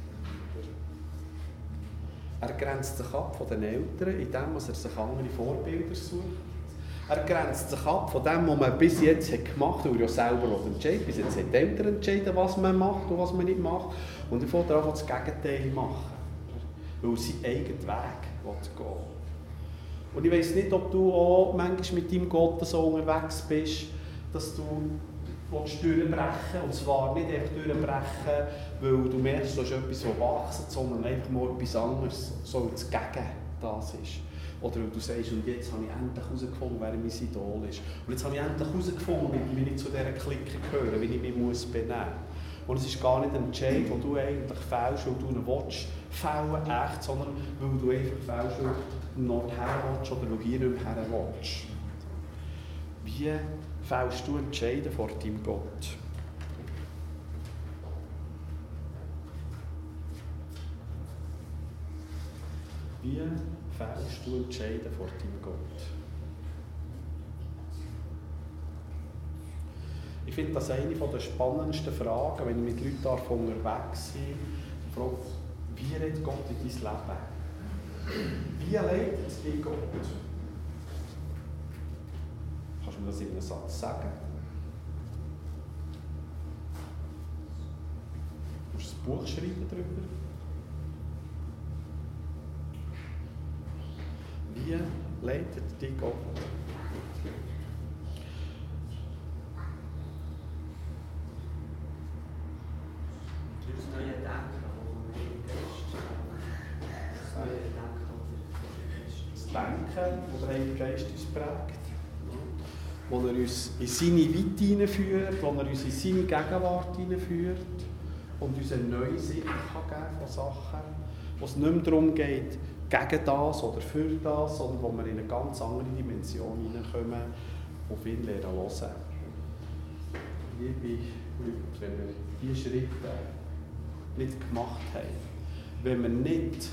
Er grenzt sich ab von den Eltern, indem er sich andere Vorbilder sucht. Er grenzt sich ab von dem, was man bis jetzt gemacht hat, weil er ja selber entscheidet. Bis jetzt haben die Eltern entschieden, was man macht und was man nicht macht. Und er will einfach das Gegenteil machen. Weil er seinen eigenen Weg gehen will. Und ich weiss nicht, ob du auch manchmal mit deinem Gott so unterwegs bist, dass du durchbrechen, und zwar nicht einfach durchbrechen, weil du merkst, du hast etwas, das wächst, sondern einfach mal etwas anderes, so das Gegen das ist. Oder weil du sagst, und jetzt habe ich endlich herausgefunden, wer mein Idol ist. Und jetzt habe ich endlich herausgefunden, wie ich zu dieser Clique gehöre, wie ich mich muss benehmen muss. Und es ist gar nicht ein Entscheid, den du eigentlich fällst, weil du ihn willst, fällen, echt, sondern weil du einfach fällst, weil du noch her willst oder weil du hier nicht mehr her willst. Wie fällst du Entscheiden vor deinem Gott? Wie fällst du Entscheiden vor deinem Gott? Ich finde das eine der spannendsten Fragen, wenn ich mit Leuten unterwegs bin. Die Frage, wie redet Gott in dein Leben? Wie leitet dich Gott? Kannst du mir das in einem Satz sagen? Du musst ein Buch schreiben darüber. Wie leitet dich Gott? Das neue Denken, das man im Geist das neue Denken, Das Denken, das der Heilige Geist uns prägt. Wo er uns in seine Weite hineinführt, wo er uns in seine Gegenwart hineinführt und uns eine neue Sicht kann geben von Sachen, wo es nicht mehr darum geht, gegen das oder für das, sondern wo wir in eine ganz andere Dimension hineinkommen und viel lernen hören. Liebe Leute, wenn wir diese Schritte nicht gemacht haben, wenn wir nicht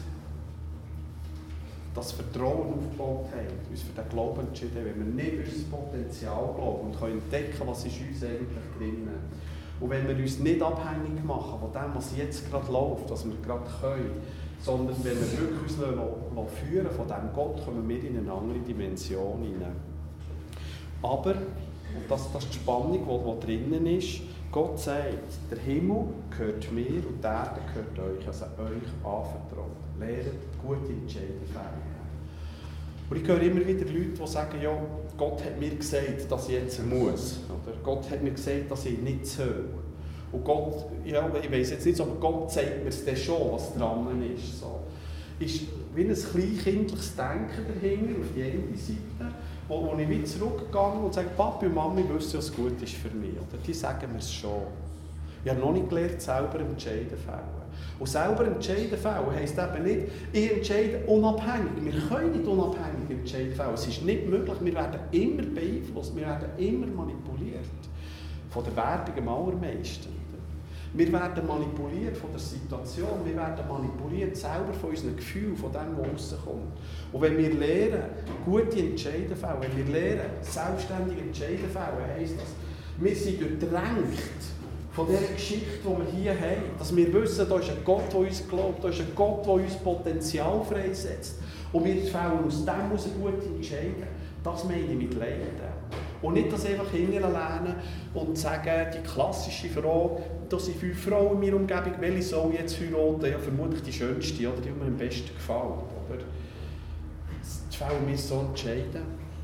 das Vertrauen aufgebaut haben, uns für den Glauben entschieden haben, wenn wir nicht unser Potenzial glauben und können entdecken, was ist uns eigentlich drin. Und wenn wir uns nicht abhängig machen von dem, was jetzt gerade läuft, was wir gerade können, sondern wenn wir wirklich uns führen von diesem Gott, kommen wir in eine andere Dimension hinein. Aber, und das, das ist die Spannung, die, die drinnen ist, Gott sagt, der Himmel gehört mir und die Erde gehört euch, also euch anvertraut. Lernt gute Entscheidungen fällen. Und ich höre immer wieder Leute, die sagen, ja, Gott hat mir gesagt, dass ich jetzt muss. Oder Gott hat mir gesagt, dass ich nicht soll. Und Gott, ja, ich weiss jetzt nicht, aber Gott zeigt mir es dann schon, was dran ist. So. Ist wie ein kleinkindliches Denken dahinter, auf die eine Seite, wo, wo ich wieder zurückgegangen und sage, Papi und Mami wissen, was gut ist für mich. Oder die sagen mir es schon. Ich habe noch nicht gelernt, selber Entscheiden fällen. Und selber Entscheiden fällen heisst eben nicht, ich entscheide unabhängig. Wir können nicht unabhängig Entscheiden fällen. Es ist nicht möglich. Wir werden immer beeinflusst, wir werden immer manipuliert. Von der Wertung am allermeisten. Wir werden manipuliert von der Situation, wir werden manipuliert selber von unseren Gefühlen, von dem, was rauskommt. Und wenn wir lernen, gute Entscheidungen fällen, wenn wir lernen, selbstständige Entscheidungen fällen, heisst das, wir sind durchdrängt von dieser Geschichte, die wir hier haben. Dass wir wissen, da ist ein Gott, der uns glaubt, da ist ein Gott, der uns Potenzial freisetzt. Und wir fällen aus dem heraus gute Entscheidungen. Das meine ich mit Leiden. Und nicht das einfach hinterlernen und sagen, die klassische Frage, da sind fünf Frauen in meiner Umgebung, welche soll jetzt heiraten? Ja, vermutlich die schönste, oder die, die mir am besten gefällt. Oder? Die fällen wir so entscheiden.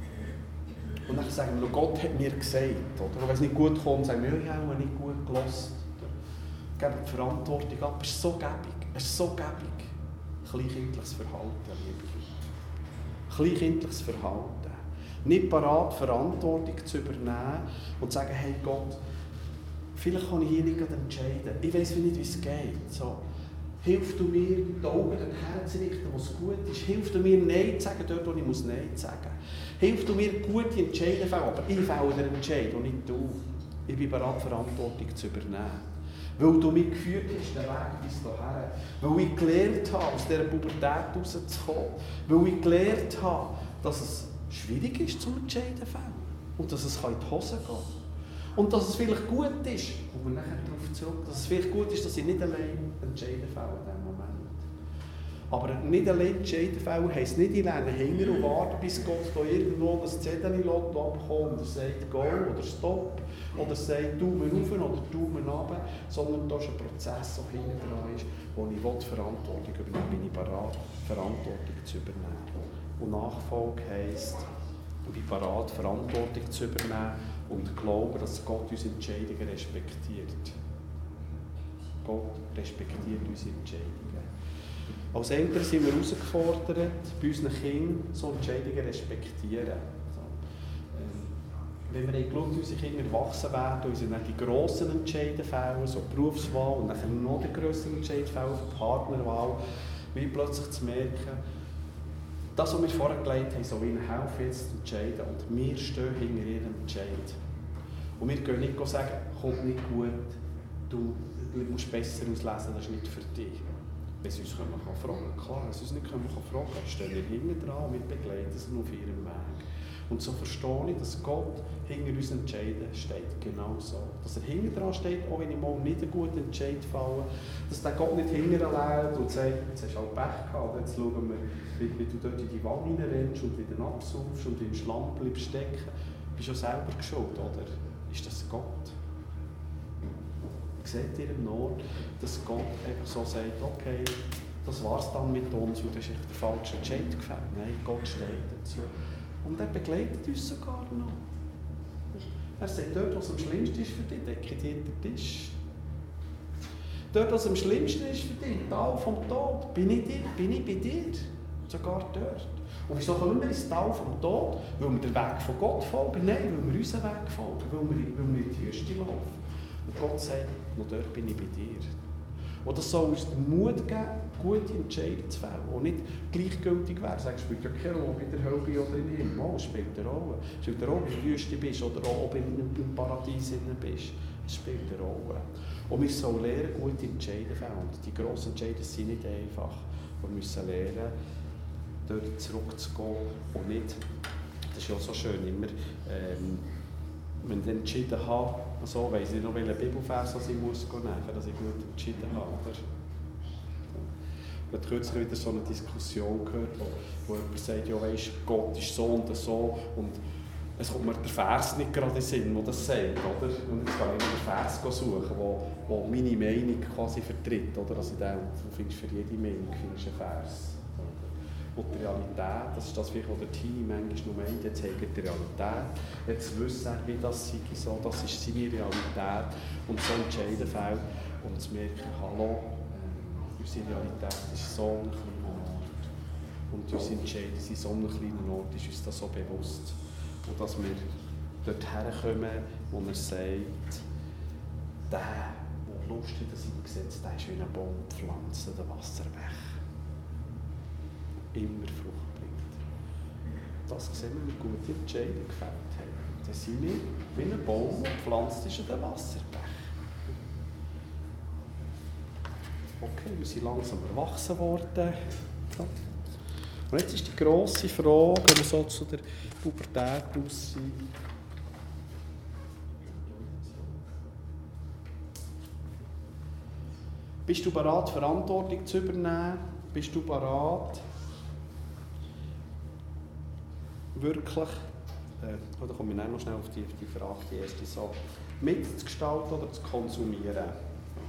Und dann sagen wir, Gott hat mir gesagt. Oder? Und wenn es nicht gut kommt, sagen wir, ja, ich habe nicht gut gehört. Geben die Verantwortung ab. Es ist so gäbig. Es ist so gäbig. Kleinkindliches Verhalten, liebe Leute. Kleinkindliches Verhalten. Nicht parat, Verantwortung zu übernehmen und zu sagen, hey Gott, vielleicht kann ich hier nicht entscheiden. Ich weiss nicht, wie es geht. So, hilf du mir, die Augen und Herz zu richten, wo es gut ist. Hilf du mir, Nein zu sagen, dort, wo ich muss Nein sagen muss. Hilf du mir, gute Entscheidungen zu fällen, aber ich fälle den Entscheid und nicht du. Ich bin bereit, Verantwortung zu übernehmen. Weil du mich geführt hast, den Weg bis hierher. Weil ich gelernt habe, aus dieser Pubertät rauszukommen. Weil ich gelernt habe, dass es schwierig ist, zum Entscheiden zu fällen. Und dass es in die Hose geht. Und dass es vielleicht gut ist, und wir nachher darauf zurück, dass es vielleicht gut ist, dass ich nicht allein entscheiden fälle in diesem Moment. Aber nicht allein entscheiden fällen heisst nicht, ich lerne hinter und warte, bis Gott da irgendwo ein Zettel abkommt und er sagt Go oder Stop oder sagt Daumen rauf oder Daumen runter, sondern da ist ein Prozess, der hinten dran ist, wo ich will, Verantwortung übernehmen bin ich bereit, Verantwortung zu übernehmen. Und Nachfolge heisst, ich bin bereit, Verantwortung zu übernehmen und glaube, dass Gott unsere Entscheidungen respektiert. Gott respektiert unsere Entscheidungen. Als Eltern sind wir herausgefordert, bei unseren Kindern so Entscheidungen respektieren. So. Ähm, wenn wir geschaut, unsere Kinder erwachsen werden und sie dann die grossen Entscheidungen fällen, so Berufswahl und dann noch die grösseren Entscheidungen fällen, Partnerwahl, wie plötzlich zu merken, das, was wir vorher gelegt haben, so wie ihnen helfen, jetzt zu entscheiden. Und wir stehen hinter ihrem Entscheid. Und wir können nicht sagen, kommt nicht gut, du, du musst besser auslesen, das ist nicht für dich. Wenn sie uns können wir fragen, klar, wenn sie uns nicht können, fragen, dann stehen wir hinten dran und wir begleiten sie auf ihrem Weg. Und so verstehe ich, dass Gott hinter uns entscheiden steht, genau so. Dass er hinten dran steht, auch wenn ich mal nicht einen guten Entscheid falle, dass der Gott nicht hinterher lädt und sagt, jetzt hast du auch Pech gehabt, jetzt schauen wir, wie, wie du dort in die Wanne rennst und wieder absaufst und in den Schlamm bleibst stecken. Du bist ja selber geschuld, oder? Ist das Gott? Seht ihr im Nord, dass Gott einfach so sagt, okay, das war's dann mit uns und du hast echt den falschen Entscheid gefällt. Nein, Gott steht dazu. Und er begleitet uns sogar noch. Er sagt, dort, was am schlimmsten ist für dich, decke dir den Tisch. Dort, was am schlimmsten ist für dich, Tal vom Tod, bin ich, dir, bin ich bei dir. Sogar dort. Und wieso kommen wir ins Tal vom Tod? Weil wir den Weg von Gott folgen? Nein, weil wir unseren Weg folgen, weil wir, weil wir in die Wüste laufen. Und Gott sagt, noch dort bin ich bei dir. Und das soll uns den Mut geben, gute Entscheidungen zu fällen. Und nicht gleichgültig werden. Sagen, es spielt ja keine Rolle, ob in der Hölle bin oder im Himmel. Oh, es spielt eine Rolle. Es spielt eine Rolle, ob du in der Wüste bist oder ob du im Paradies bist. Es spielt eine Rolle. Und wir sollen lernen, gute Entscheidungen zu fällen. Und die grossen Entscheidungen sind nicht einfach. Wir müssen lernen, dort zurückzugehen und nicht, das ist ja so schön, immer, ähm, wenn ich entschieden habe, so weiss ich noch, welchen Bibelvers ich muss nehmen muss, dass ich gut entschieden habe. Oder? Ich habe kürzlich wieder so eine Diskussion gehört, wo, wo jemand sagt, ja weisst, Gott ist so und so und es kommt mir der Vers nicht gerade in den Sinn, der das sagt. Oder? Und jetzt kann ich einen Vers suchen, der meine Meinung quasi vertritt. Oder? Also du findest für jede Meinung findest einen Vers. Und die Realität, das ist das, was der Tini manchmal noch meint, jetzt hat er die Realität, jetzt wissen er, wie das sei, so, das ist seine Realität und so entscheiden fällt und zu merken, hallo, äh, unsere Realität ist so ein kleiner Ort und unsere Entscheidungen sind so ein kleiner Ort, ist uns das so bewusst und dass wir dort herkommen, wo er sagt, der, der Lust hat an seinem Gesetz, der ist wie ein Baum pflanzen, der Wasserbech. Immer Frucht bringt. Das sehen wir, wie gute Entscheidungen gefällt haben. Dann sind wir wie ein Baum, der gepflanzt ist an den Wasserbech. Okay, wir sind langsam erwachsen worden. Und jetzt ist die grosse Frage, wenn wir so zu der Pubertät aus sind. Bist du bereit, Verantwortung zu übernehmen? Bist du bereit, wirklich, äh, da komme ich noch schnell auf die, auf die Frage, die erste Sache, mitzugestalten oder zu konsumieren?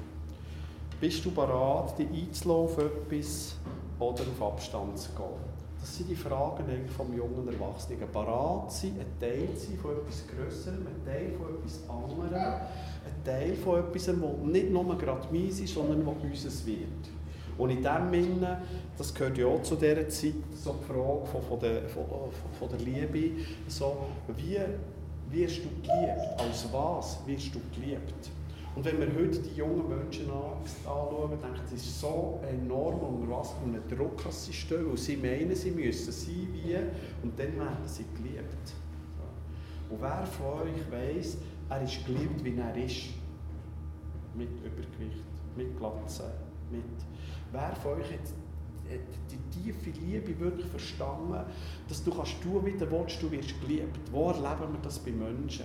Bist du bereit, dich einzulassen auf etwas oder auf Abstand zu gehen? Das sind die Fragen eigentlich vom jungen Erwachsenen. Parat sein, ein Teil sein von etwas Grösserem, ein Teil von etwas anderem, ein Teil von etwas, das nicht nur gerade meins ist, sondern was unseres wird. Und in dem Sinne, das gehört ja auch zu dieser Zeit, so die Frage von, von, der, von, von der Liebe, so, wie wirst du geliebt? Als was wirst du geliebt? Und wenn wir heute die jungen Menschen anschauen, denken sie, es ist so enorm, unter was für einen Druck sie stehen, weil sie meinen, sie müssen sein wie, und dann werden sie geliebt. Und wer von euch weiss, er ist geliebt, wie er ist? Mit Übergewicht, mit Glatze, mit... Wer von euch hat die tiefe Liebe wirklich verstanden, dass du kannst tun, wie du willst, du wirst geliebt? Wo erleben wir das bei Menschen?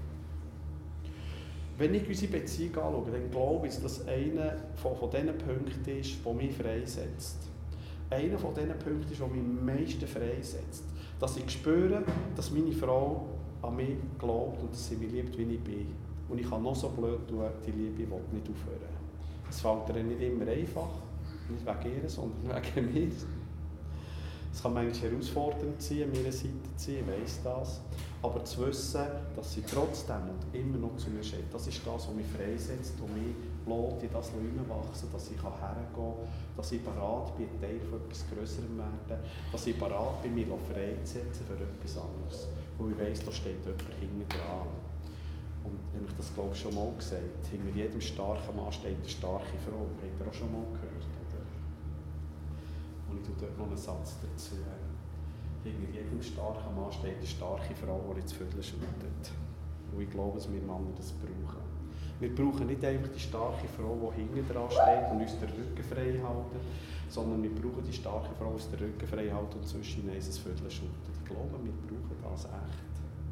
Wenn ich unsere Beziehung anschaue, dann glaube ich, dass einer von, von diesen Punkten ist, der mich freisetzt. Einer von diesen Punkten ist, der mich am meisten freisetzt. Dass ich spüre, dass meine Frau an mich glaubt und dass sie mich liebt, wie ich bin. Und ich kann noch so blöd tun, die Liebe will nicht aufhören. Es fällt ihr nicht immer einfach, nicht wegen ihr, sondern wegen mir. Es kann manchmal herausfordernd sein, an meiner Seite zu sein, ich weiss das. Aber zu wissen, dass sie trotzdem und immer noch zu mir steht, das ist das, was mich freisetzt und mich lässt in das hineinwachsen, dass ich hergehen kann, dass ich bereit bin, ein Teil von etwas Grösserem werden, dass ich bereit bin, mich freizusetzen für etwas anderes. Weil ich weiss, da steht jemand hinten dran. Und wenn ich das, glaube ich, schon mal gesagt, hinter jedem starken Mann steht eine starke Frau. Habt ihr auch schon mal gehört, oder? Und ich tue dort noch einen Satz dazu. Hinter jedem starken Mann steht eine starke Frau, die ins Viertel schüttet. Und ich glaube, dass wir Männer das brauchen. Wir brauchen nicht einfach die starke Frau, die hinten dran steht und uns den Rücken frei hält, sondern wir brauchen die starke Frau, die uns den Rücken frei hält und zwischen uns ein Viertel schüttet. Ich glaube, wir brauchen das echt.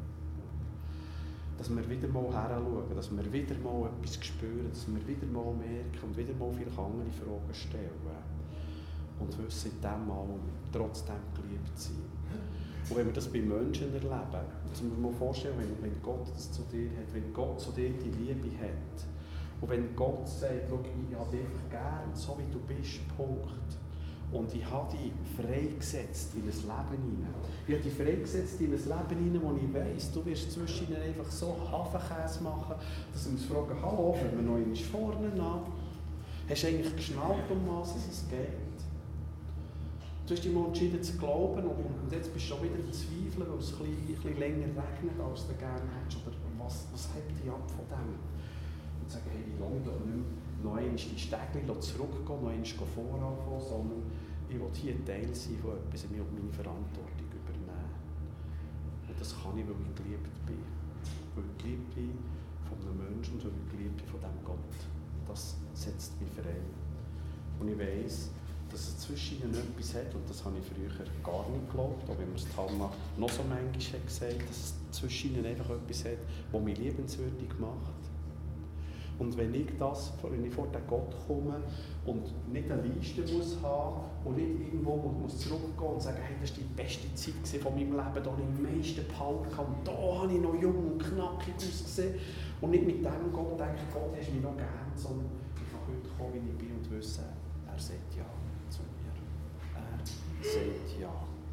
Dass wir wieder mal heranschauen, dass wir wieder mal etwas spüren, dass wir wieder mal merken und wieder mal viele andere Fragen stellen. Und wissen, in diesem Mal trotzdem geliebt sein. Und wenn wir das bei Menschen erleben, muss man sich mal vorstellen, wenn, wenn Gott das zu dir hat, wenn Gott zu dir die Liebe hat, und wenn Gott sagt, schau, ich habe dich einfach gern, so wie du bist, Punkt. Und ich habe dich freigesetzt in ein Leben hinein. Ich habe dich freigesetzt in ein Leben hinein, wo ich weiss, du wirst zwischen ihnen einfach so Hafenkäse machen, dass wir uns fragen, hallo, wenn wir noch einmal vorne an, hast du eigentlich geschnallt, um was es geht? Du hast dich mal entschieden zu glauben und jetzt bist du schon wieder im Zweifeln, weil es ein bisschen, ein bisschen länger regnet, als du gerne hättest. Oder was, was hebt dich ab von dem? Und sagen, hey, ich will doch nicht noch einmal die Stegli zurückgehen, noch einmal voranfahren, sondern ich will hier ein Teil sein von etwas, ich will meine Verantwortung übernehmen. Und das kann ich, weil ich geliebt bin. Weil ich geliebt bin von einem Menschen und weil ich geliebt bin von diesem Gott. Das setzt mich frei. Und ich weiss, dass es zwischen ihnen etwas hat, und das habe ich früher gar nicht geglaubt, auch wenn mir das Talma noch so manchmal hat gesagt, dass es zwischen ihnen einfach etwas hat, das mich liebenswürdig macht. Und wenn ich, das, wenn ich vor den Gott komme und nicht eine Liste muss haben und nicht irgendwo muss zurückgehen und sagen, hey, das war die beste Zeit von meinem Leben, da habe ich am meisten Power gehabt, und da habe ich noch jung und knackig ausgesehen, und nicht mit dem Gott denken, Gott hast mich noch gern, sondern ich kann heute kommen, wie ich bin, und wissen, er sagt ja zu mir. Er sagt ja.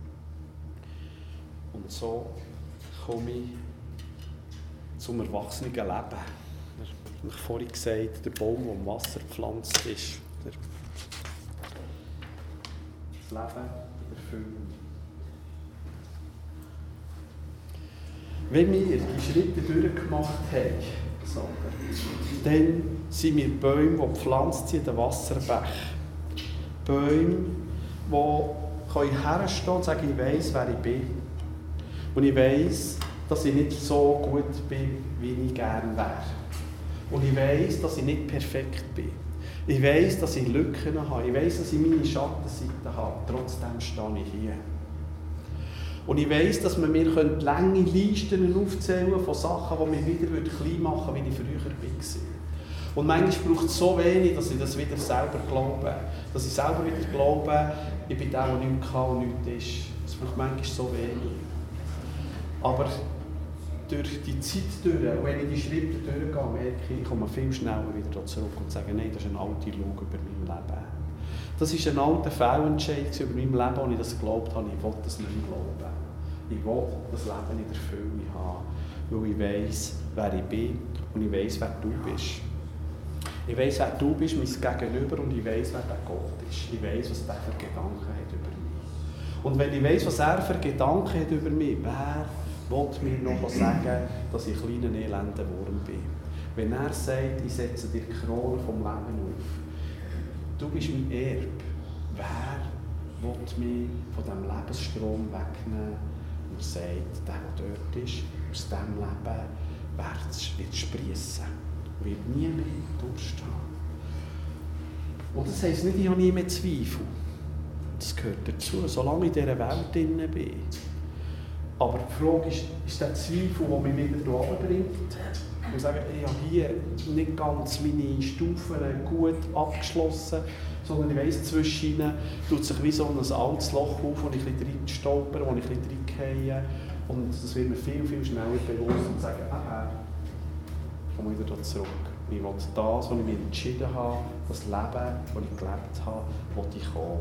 Und so komme ich zum erwachsenen Leben. Ich habe vorhin gesagt, der Baum, der im Wasser gepflanzt ist. Das Leben erfüllen. Wenn wir die Schritte durchgemacht haben, so, dann sind wir Bäume, die gepflanzt sind in den Wasserbächen. Bäume, die herstehen und sagen, ich weiss, wer ich bin. Und ich weiss, dass ich nicht so gut bin, wie ich gerne wäre. Und ich weiss, dass ich nicht perfekt bin. Ich weiss, dass ich Lücken habe. Ich weiss, dass ich meine Schattenseiten habe. Trotzdem stehe ich hier. Und ich weiss, dass man mir lange Listen aufzählen kann von Sachen, die mich wieder klein machen würden, wie ich früher war. Und manchmal braucht es so wenig, dass ich das wieder selber glaube. Dass ich selber wieder glaube, ich bin der, der nichts kann und nichts ist. Es braucht manchmal so wenig. Aber durch die Zeit durch, und wenn ich die Schritte durchgehe, merke ich, ich komme viel schneller wieder zurück und sage, nein, das ist eine alte Lüge über mein Leben. Das war ein alter Fehlentscheid über mein Leben, als ich das geglaubt habe. Ich will das nicht mehr glauben. Ich will das Leben in der Fülle haben, weil ich weiss, wer ich bin und ich weiss, wer du bist. Ich weiss, wer du bist, mein Gegenüber, und ich weiss, wer der Gott ist. Ich weiss, was der für Gedanken hat über mich. Und wenn ich weiss, was er für Gedanken hat über mich, wer will mir noch sagen, dass ich ein kleiner, elender Wurm bin? Wenn er sagt, ich setze dir die Krone vom Leben auf, du bist mein Erbe, wer will mich von diesem Lebensstrom wegnehmen und sagt, der, der dort ist, aus diesem Leben wird spriessen, wird nie mehr Durst haben. Und das heisst nicht, ich habe nie mehr Zweifel. Das gehört dazu, solange ich in dieser Welt drin bin. Aber die Frage ist, ist der Zweifel, der mich wieder hierher bringt? Ich sage, ich habe hier nicht ganz meine Stufen gut abgeschlossen, sondern ich weiss, zwischen ihnen tut sich wie so ein altes Loch auf, wo ich ein bisschen reinstolper, wo ich ein bisschen reingehe. Und das wird mir viel, viel schneller bewusst und sagen, ah, ich komme wieder zurück. Ich will das, was ich mir entschieden habe, das Leben, das ich gelebt habe, will ich kommen.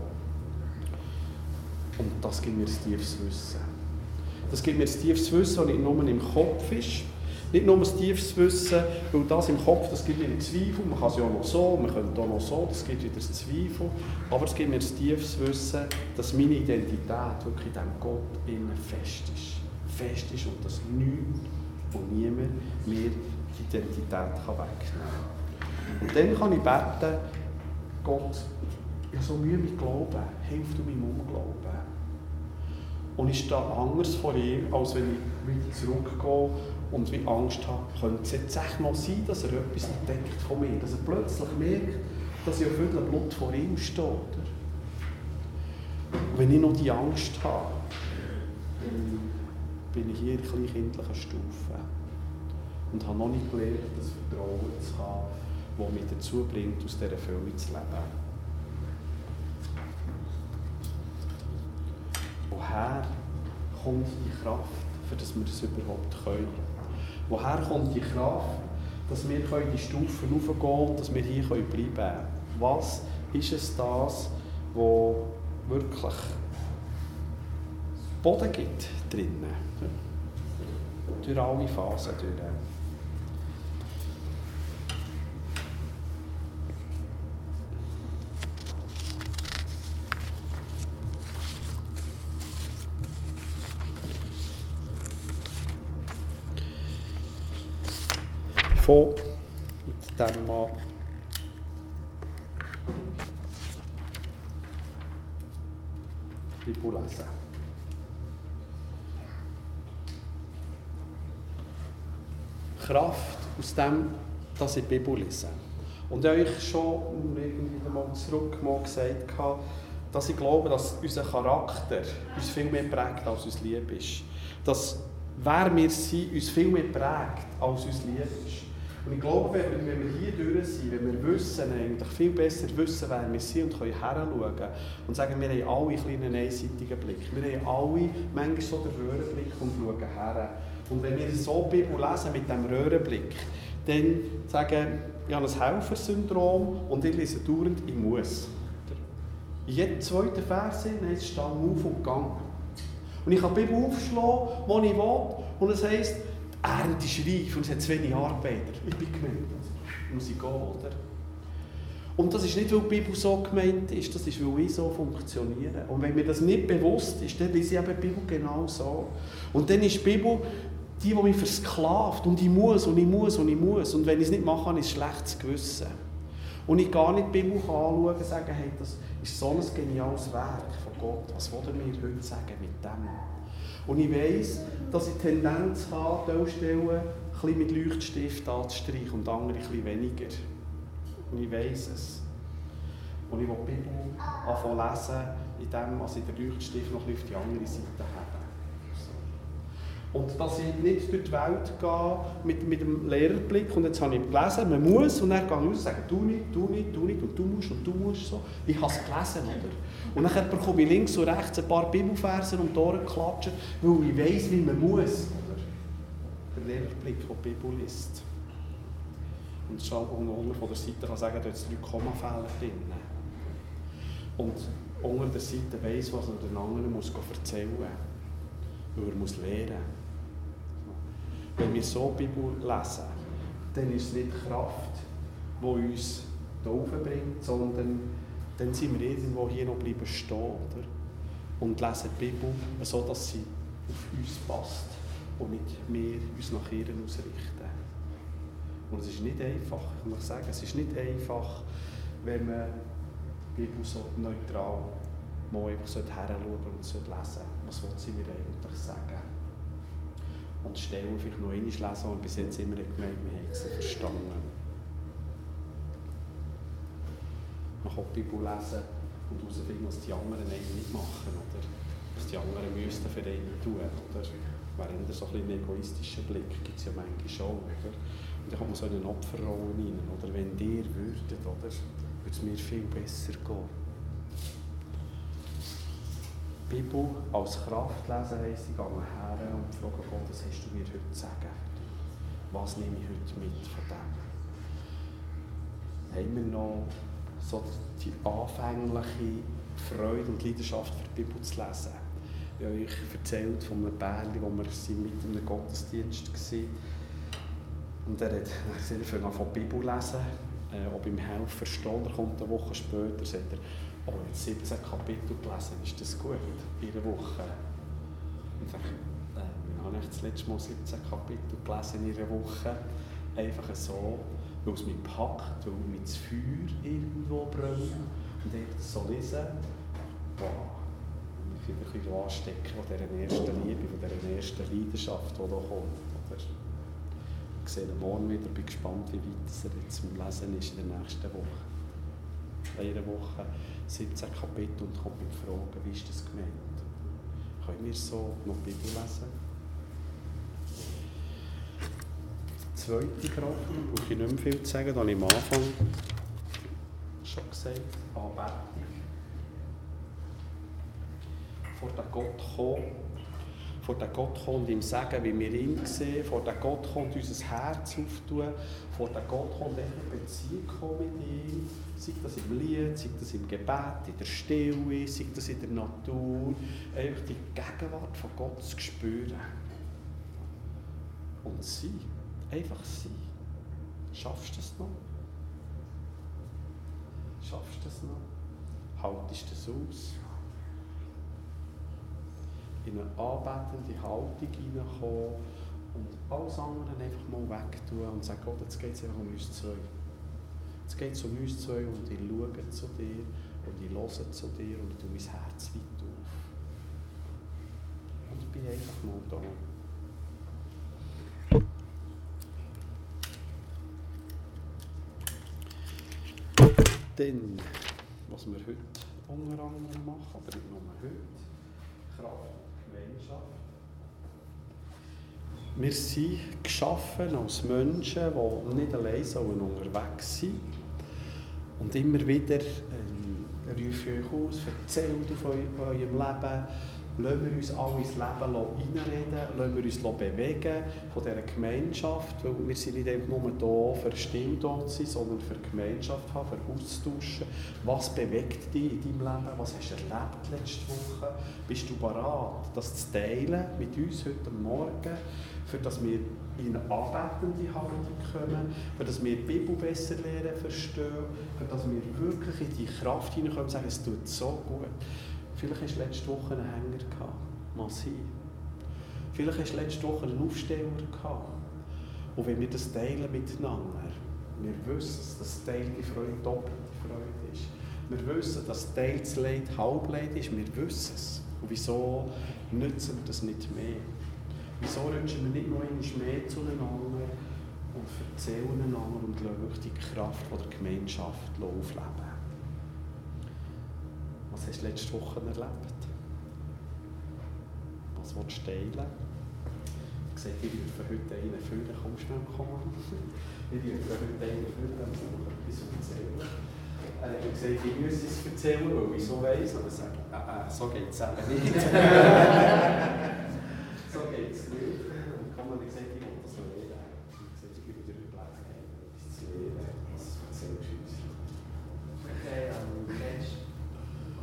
Und das gibt mir ein tiefes Wissen. Das gibt mir ein tiefes Wissen, das nicht nur im Kopf ist. Nicht nur ein tiefes Wissen, weil das im Kopf, das gibt mir einen Zweifel. Man kann es ja auch noch so, man könnte auch noch so, das gibt wieder einen Zweifel. Aber es gibt mir ein tiefes Wissen, dass meine Identität wirklich in diesem Gott innen fest ist. Fest ist und dass nichts und niemand mir die Identität wegnehmen kann. Und dann kann ich beten, Gott, ich habe so Mühe mit Glauben, hilf du meinem Unglauben. Und ich stehe anders vor ihm, als wenn ich wieder zurückgehe und wie Angst habe, könnte es jetzt echt mal sein, dass er etwas entdeckt von mir, dass er plötzlich merkt, dass ich auf viel Blut vor ihm stehe. Und wenn ich noch die Angst habe, dann bin ich hier in kleinkindlicher Stufe und habe noch nicht gelernt, das Vertrauen zu haben, das mich dazu bringt, aus dieser Fülle zu leben. Woher kommt die Kraft, für dass wir das überhaupt können? Woher kommt die Kraft, dass wir die Stufen raufgehen können und dass wir hier bleiben können? Was ist es das, was wirklich Boden gibt drinnen? Durch alle Phasen durch. Von mit dem mal die Bibel lesen. Kraft aus dem, dass ich die Bibel lese. Und ich habe euch schon irgendwie mal zurück mal gesagt, dass ich glaube, dass unser Charakter uns viel mehr prägt, als uns lieb ist. Dass wer wir sind, uns viel mehr prägt, als uns lieb ist. Und ich glaube, wenn wir hier durch sind, wenn wir wissen, eigentlich viel besser wissen, wer wir sind und können heranschauen und sagen, wir haben alle einen kleinen einseitigen Blick. Wir haben alle manchmal so den Röhrenblick und schauen her. Und wenn wir so die Bibel lesen mit diesem Röhrenblick, dann sagen, ich habe ein Helfersyndrom und ich lese dauernd, ich muss. In jedem zweiten Vers steht, stand auf und gang. Und ich kann die Bibel aufschlagen, wo ich will, und es heisst, die Ernte ist reif und es hat zu wenig Arbeiter. Ich bin gemeint, muss ich gehen, oder? Und das ist nicht, weil die Bibel so gemeint ist, das ist, weil ich so funktioniere. Und wenn mir das nicht bewusst ist, dann lese ich eben die Bibel genau so. Und dann ist die Bibel die, die mich versklavt. Und ich muss, und ich muss, und ich muss. Und wenn ich es nicht mache, habe ich ein schlechtes Gewissen. Und ich gar nicht die Bibel anschauen und sagen, hey, das ist so ein geniales Werk von Gott. Was will er mir heute sagen mit dem? Und ich weiss, dass ich die Tendenz habe, diese Stellen ein bisschen mit Leuchtstift anzustreichen und andere ein bisschen weniger. Und ich weiss es. Und ich will die Bibel anfangen lesen, indem ich den Leuchtstift noch ein bisschen auf die andere Seite habe. Und dass ich nicht durch die Welt gehe mit, mit dem Lehrerblick und jetzt habe ich gelesen, man muss, und dann gehe ich raus und sage, du nicht, du nicht, du nicht und du musst und du musst so. Ich habe es gelesen, oder? Und dann bekomme ich links und rechts ein paar Bibelverse um die Ohren klatschen, weil ich weiss, wie man muss. Oder? Der Lehrerblick, der die Bibel liest. Und schon unten von der Seite kann sagen, da ist drei Kommafehler drin. und unter der Seite weiss, was er den anderen muss erzählen muss. Weil er muss lernen. Wenn wir so die Bibel lesen, dann ist es nicht Kraft, die uns da bringt, sondern dann sind wir irgendwo hier noch bleiben stehen. Oder? Und lesen die Bibel so, dass sie auf uns passt und nicht wir uns nach ihr ausrichten. Und es ist nicht einfach, ich muss sagen, es ist nicht einfach, wenn man die Bibel so neutral mal einfach hinschauen und lesen sollte. Was will sie mir eigentlich sagen? Und Stellen vielleicht noch einmal lesen und bis jetzt immer gemeint, wir haben sie verstanden. Man kann die Bibel lesen und herausfinden, was die anderen eigentlich nicht machen. Oder was die anderen müssten für einen tun. Oder während so ein bisschen egoistischen Blick gibt es ja manchmal schon. Oder? Und dann kommt man so in eine Opferrolle rein. Oder wenn ihr würdet, oder, würde es mir viel besser gehen. Die Bibel als Kraft lesen heisst, ich gehe her und frage Gott, was hast du mir heute zu sagen? Was nehme ich heute mit von dem? Haben wir noch so die anfängliche Freude und Leidenschaft für die Bibel zu lesen? Ich habe euch erzählt von einem Bärli, wo wir mit in einem Gottesdienst waren. Und er hat sehr viel von der Bibel lesen, äh, ob ihm helfen verstehen. Er kommt eine Woche später, sagt er, oh, jetzt siebzehn Kapitel gelesen, ist das gut in einer Woche? Und ich sage, äh, wir haben das letzte Mal siebzehn Kapitel gelesen in einer Woche. Einfach so, weil es mich packt, weil mich das Feuer irgendwo brennt. Und ich so lesen, wow, ich bin ein bisschen anstecken von dieser ersten Liebe, von dieser ersten Leidenschaft, die da kommt. Oder? Ich sehe ihn morgen wieder, bin gespannt, wie weit er jetzt zum Lesen ist in der nächsten Woche. In einer Woche siebzehn Kapitel und kommt mit Fragen, wie ist das gemeint? Können wir so noch die Bibel lesen? Die zweite Kraft, brauche ich nicht mehr viel zu sagen, da habe ich am Anfang schon gesagt, Anbetung. Vor den Gott kommen, vor den Gott kommen und ihm sagen, wie wir ihn sehen, vor den Gott kommen und unser Herz auftun, vor den Gott kommen und in Beziehung kommen mit ihm, sei das im Lied, sei das im Gebet, in der Stille, sei das in der Natur, einfach die Gegenwart von Gott zu spüren. Und sein, einfach sein. Schaffst du das noch? Schaffst du das noch? Haltest du das aus? In eine anbetende Haltung hineinkommen und alles andere einfach mal wegtun und sagen, Gott, jetzt geht es einfach um uns zwei. Jetzt geht es um uns zwei und ich schaue zu dir und ich höre zu dir und ich tue mein Herz weit auf. Und ich bin einfach mal da. Dann, was wir heute unter anderem machen, aber nicht nur heute, Kraft. Wir sind geschaffen als Menschen, die nicht allein unterwegs sind. Und immer wieder ähm, rufe ich euch aus, erzählt auf eurem Leben, lassen wir uns alle ins Leben reinreden, lassen wir uns bewegen von dieser Gemeinschaft, weil wir sind nicht einfach nur da, für still da zu sein, sondern für Gemeinschaft haben, für auszutauschen. Was bewegt dich in deinem Leben? Was hast du erlebt letzte Woche? Bist du bereit, das zu teilen mit uns heute Morgen, für dass wir in eine anbetende Haltung kommen, für dass wir die Bibel besser lernen, verstehen, für dass wir wirklich in die Kraft hineinkommen und sagen, es tut so gut. Vielleicht hast du letzte Woche einen Hänger gehabt. Mal sein. Vielleicht hast du letzte Woche einen Aufsteller gehabt. Und wenn wir das teilen miteinander, wir wissen, dass Teil die Freude doppelte Freude ist. Wir wissen, dass Teil das Leid Halbleid ist. Wir wissen es. Und wieso nutzen wir das nicht mehr? Wieso rutschen wir nicht noch einmal mehr zueinander und erzählen einander und lassen wirklich die Kraft der Gemeinschaft aufleben? Was hast du letzte Woche erlebt? Was willst du teilen? Ich sehe, ich rufe heute einen Füller, komm schnell, komm an. Ich rufe heute einen Füller, dann muss ich noch etwas erzählen. Er hat gesagt, ich muss es erzählen, weil ich so weiss, aber ich sage, äh, äh, so geht es eben nicht. So geht es nicht. Und komm, hat gesagt, ich will das noch lernen. Ich habe gesagt, ich gebe dir die Gelegenheit, etwas zu lernen. Was erzählst du uns? Okay, ähm, kennst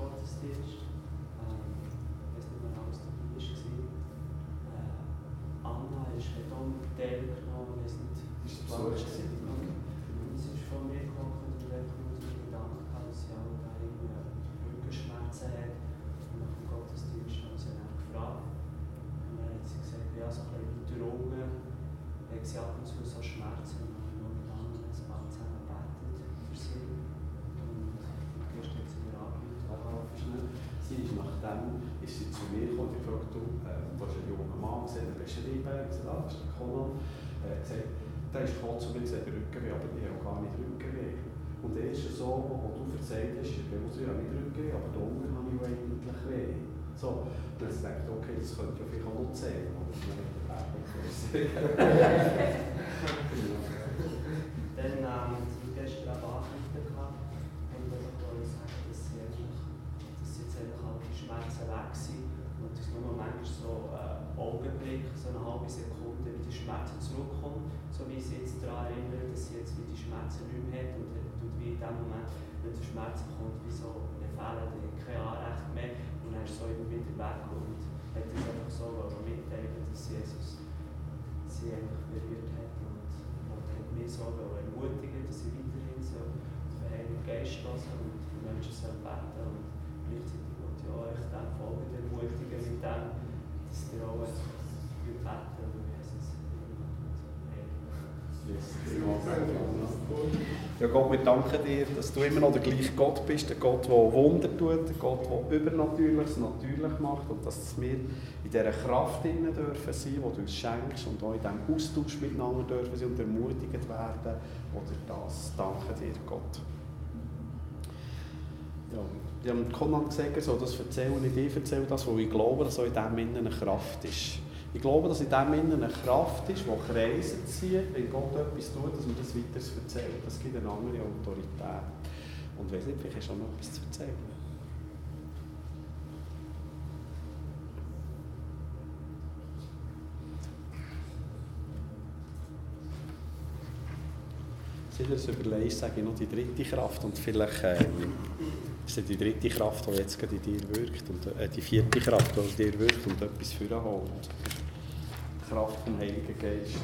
dann ist sie zu mir gekommen und gefragt, du, äh, du hast einen jungen Mann gesehen, beschrieben, ich gesagt, ah, das ist der Conan. Er hat gesagt, der ist gekommen zu mir und gesagt, Rückenweh, aber ich habe gar nicht Rückenweh. Und er ist so, was du erzählt hast, ich habe nicht Rückenweh, aber da unten habe ich eigentlich weh. So, und dann dachte ich, okay, das könnte ja vielleicht auch noch zählen. Dann ähm, haben wir gestern auch Anrufe gehabt und dann wollte ich sagen, dass sie, eigentlich, dass jetzt eigentlich alle die Schmerzen weg sind und dass nur manchmal so ein äh, Augenblick, so eine halbe Sekunde, wie die Schmerzen zurückkommen, so wie sie jetzt daran erinnern, dass sie jetzt wie die Schmerzen nicht mehr hat und, und wie in dem Moment, wenn die Schmerzen kommt, wie so eine Fehler, die hat kein Anrecht mehr und dann ist so immer wieder weg und hat das einfach so mitteilen, dass Jesus sie eigentlich berührt hat und, und hat mich so ermutigen, dass ich weiterhin so auf den Heiligen Geist hören und die Menschen so beten und gleichzeitig wollte ich auch euch dann folgen, ermutigen mit dem, dass ihr auch beten und Jesus Ja, Gott, wir danken dir, dass du immer noch der gleiche Gott bist, der Gott, der Wunder tut, der Gott, der Übernatürliches natürlich macht und dass wir in dieser Kraft drin dürfen sein, die du uns schenkst und auch in diesem Austausch miteinander dürfen sein und ermutigt werden oder das. Danke dir, Gott. Ja, ich habe Conan gesagt, so, das erzähle nicht ich, erzähle das, weil ich glaube, dass auch in diesem Innen eine Kraft ist. Ich glaube, dass in diesem Innen eine Kraft ist, die Kreise zieht, wenn Gott etwas tut, dass man das weiter erzählt. Das gibt eine andere Autorität. Und ich weiss nicht, vielleicht hast du auch noch etwas zu erzählen. Seit ihr es überlegst, sage ich noch die dritte Kraft und vielleicht äh, ist es die dritte Kraft, die jetzt gerade in dir wirkt und äh, die vierte Kraft, die in dir wirkt und etwas vorholt. Die Kraft vom Heiligen Geist.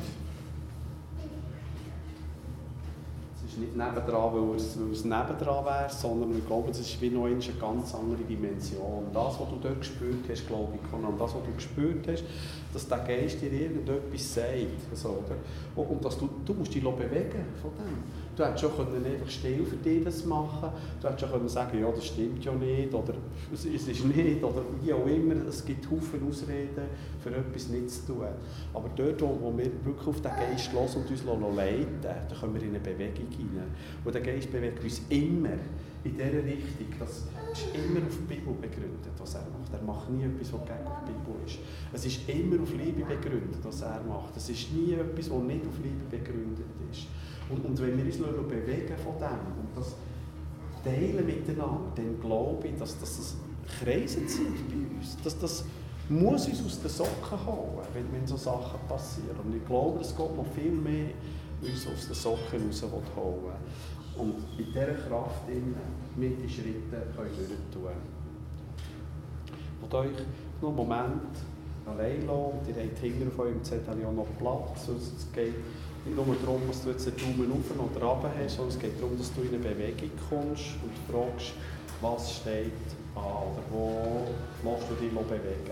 Es ist nicht nebendran, weil es, weil es nebendran wäre, sondern ich glaube, es ist wie noch eine ganz andere Dimension. Das, was du dort gespürt hast, glaube ich, Conan, das, was du gespürt hast, dass der Geist dir irgendetwas sagt. Also, oder? Und dass du, du musst dich bewegen von dem. Du hättest schon können einfach still für dich das machen. Du hättest schon können sagen, ja, das stimmt ja nicht, oder es ist nicht, oder wie auch immer. Es gibt Haufen Ausreden, für etwas nicht zu tun. Aber dort, wo wir wirklich auf den Geist hören und uns leiten, da kommen wir in eine Bewegung hinein. Und der Geist bewegt uns immer in dieser Richtung. Das ist immer auf die Bibel begründet, was er macht. Er macht nie etwas, was gegen die Bibel ist. Es ist immer auf Liebe begründet, was er macht. Es ist nie etwas, was nicht auf Liebe begründet ist. Und, und wenn wir uns bewegen von dem und das teilen miteinander, dann glaube ich, dass das Kreise zieht bei uns. Dass das muss uns aus den Socken holen, wenn, wenn so Sachen passieren. Und ich glaube, dass Gott noch viel mehr uns aus den Socken raus holen will. Und in dieser Kraft mit den Schritten könnt ihr tun. Und euch noch einen Moment allein lassen. Und ihr habt hinter auf eurem Zettel auch noch Platz. Also es geht nicht nur darum, dass du jetzt einen Daumen rauf oder runter hast, sondern es geht darum, dass du in eine Bewegung kommst und fragst, was steht an oder wo willst du dich bewegen.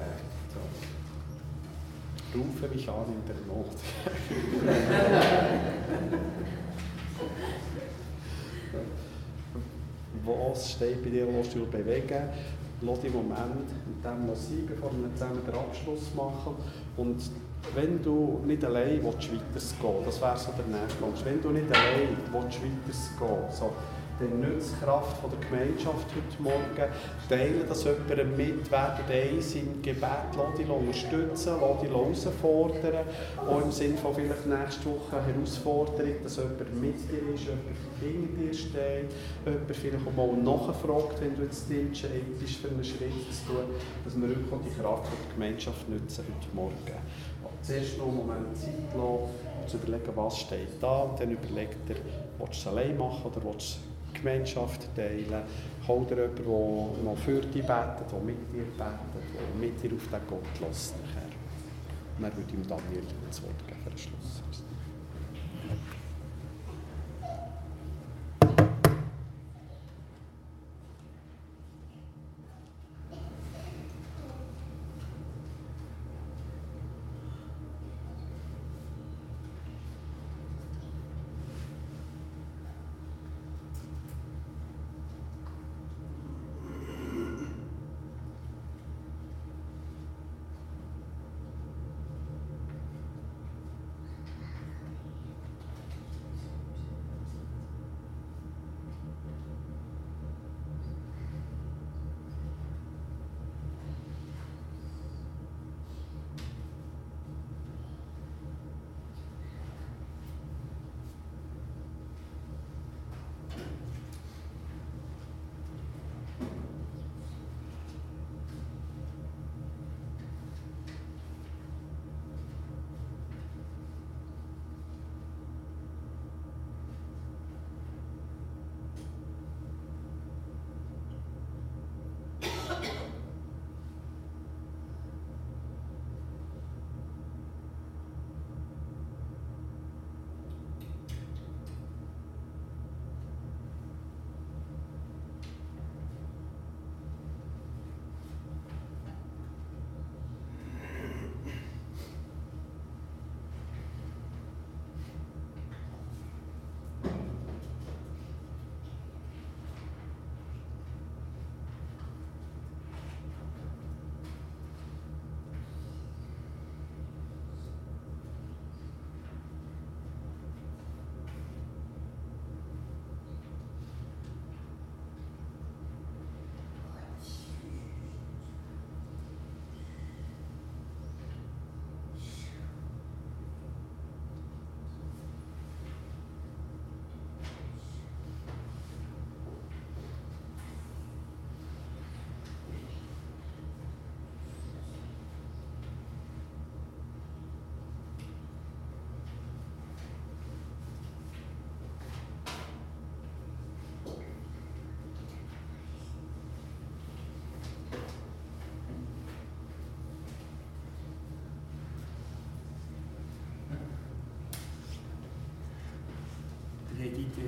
So. Rufe mich an in der Not. Was steht bei dir, was du bewegen? Lass dich im Moment mit dem Musik, bevor wir zusammen den Abschluss machen. Und wenn du nicht allein weitergehen willst, das wäre so der nächste Punkt, wenn du nicht allein weitergehen willst, so, dann nützt die Kraft von der Gemeinschaft heute Morgen. Teilen das jemandem mit, werden eins im Gebet, lass dich unterstützen, lass dich herausfordern. Auch im Sinne von vielleicht nächste Woche eine Herausforderung, dass jemand mit dir ist, jemand hinter dir steht, jemand vielleicht auch mal nachfragt, wenn du jetzt dich entscheidest, für einen Schritt zu tun, dass wir wirklich auch die Kraft von der Gemeinschaft nutzen heute Morgen. Zuerst noch einen Moment Zeit lassen, zu überlegen, was steht da, und dann überlegt er, willst du es allein machen oder willst du die Gemeinschaft teilen. Hol dir jemanden, der noch für dich betet, der mit dir betet, der mit dir auf den Gott lässt. Und dann würde ich ihm Daniel das Wort geben für den Schluss.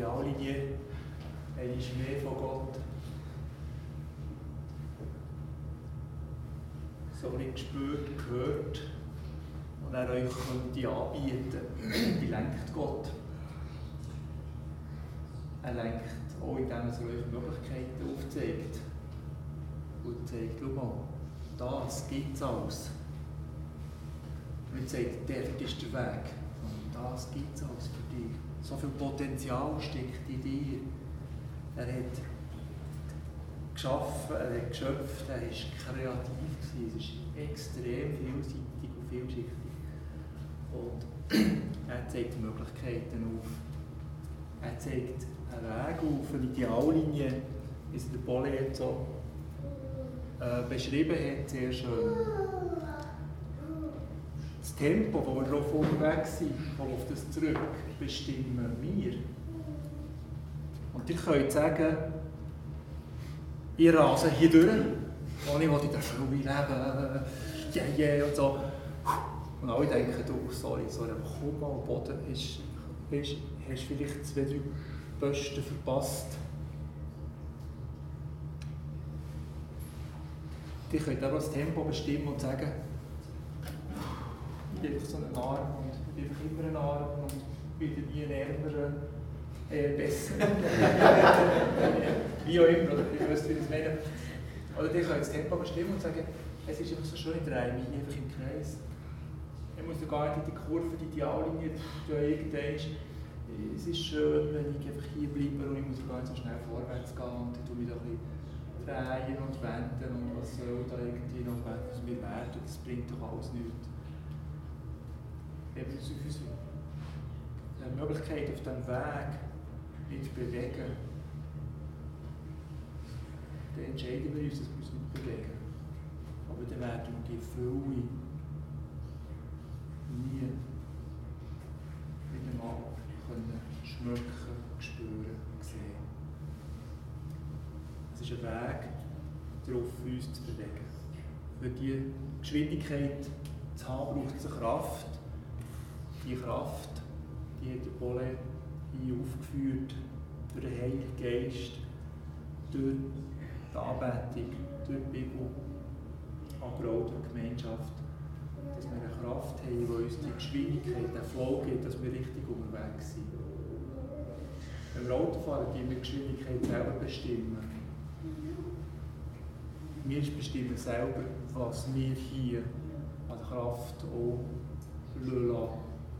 Ideallinie einmal mehr von Gott so ein bisschen gespürt, gehört und er euch könnte anbieten. Wie lenkt Gott? Er lenkt auch, indem er euch Möglichkeiten aufzeigt. Und zeigt, schau mal, das gibt es alles. Und er sagt, dort ist der Weg. Und das gibt es alles für dich. So viel Potenzial steckt in dir. Er hat geschaffen, er hat geschöpft, er war kreativ. Es ist extrem vielseitig und vielschichtig. Und er zeigt Möglichkeiten auf. Er zeigt einen Weg auf, eine Ideallinie, wie es der Pole jetzt so äh, beschrieben hat, sehr schön. Das Tempo, wo wir darauf unterwegs sind, auf das zurück, bestimmen wir. Und ihr könnt sagen, ich rase hier durch, ohne ich in der Schule leben, yeah, yeah und so. Und alle denken, oh, sorry, sorry, aber komm mal, Boden ist, ist, hast vielleicht zwei, drei Posten verpasst. Ihr könnt auch das Tempo bestimmen und sagen, ich bin einfach so einen Arm und ich bin einfach immer einen Arm und wieder nie einen ärmeren, äh, besser. Wie auch immer, oder ihr wisst, wie ich das meine. Oder ihr könnt das Tempo bestimmen und sagen, es ist einfach so schön, ich drehe mich einfach im Kreis. Ich muss ja gar nicht in die Kurve, die Ideallinie, ja, irgendwann ist, es ist schön, wenn ich einfach hier bleibe und ich muss gar nicht so schnell vorwärts gehen und dann tue ich da ein bisschen drehen und wenden und was soll da irgendwie noch aus mir werden, das bringt doch alles nichts. Eben uns eine Möglichkeit auf diesem Weg nicht zu bewegen, dann entscheiden wir uns, dass wir uns nicht bewegen. Aber dann werden wir die Fülle nie wieder mal können schmecken, spüren, sehen. Es ist ein Weg, darauf uns zu bewegen. Für diese Geschwindigkeit zu haben, braucht es eine Kraft. Diese Kraft, die hat der Pole hier aufgeführt, durch den Heiligen Geist, durch die Anbetung, durch die Bibel, aber auch durch die Gemeinschaft. Dass wir eine Kraft haben, die uns die Geschwindigkeit, den Flow gibt, dass wir richtig unterwegs sind. Wenn wir Auto fahren, die wir die Geschwindigkeit selber bestimmen. Wir bestimmen selber, was wir hier an Kraft auch lassen,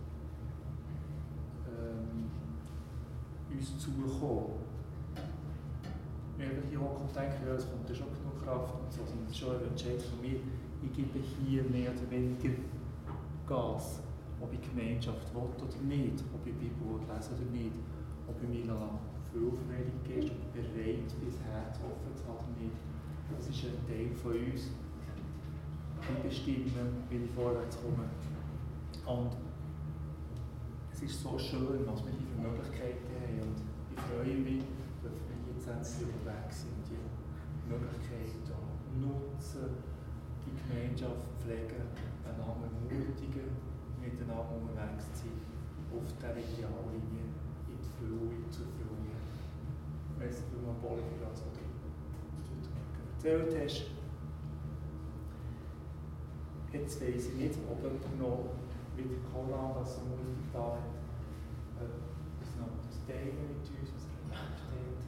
ähm, uns zukommen. Wir haben hier auch und denken, ja, es kommt ja schon genug Kraft und so, sondern es ist schon ein Entscheid von mir, ich gebe hier mehr oder weniger Gas, ob ich Gemeinschaft will oder nicht, ob ich die Bibel lese oder nicht, ob ich mich viel auf den Heiligen Geist, ob ich bereit bin, das Herz offen zu haben oder nicht. Das ist ein Teil von uns. Ich bestimme, wie ich vorwärts komme. Und es ist so schön, was wir hier für Möglichkeiten haben. Und ich freue mich, dass wir jetzt endlich unterwegs sind und die Möglichkeiten nutzen, die Gemeinschaft pflegen, einander ermutigen, miteinander unterwegs zu sein, auf dieser Ideallinie in die Fülle zu führen. Ich weiss nicht, wie man Pole für das oder erzählt hast. Jetzt weiss ich nicht, ob jemand noch mit Koran das am Montag da hat. Was noch das teilen mit uns, was er erlebt hat.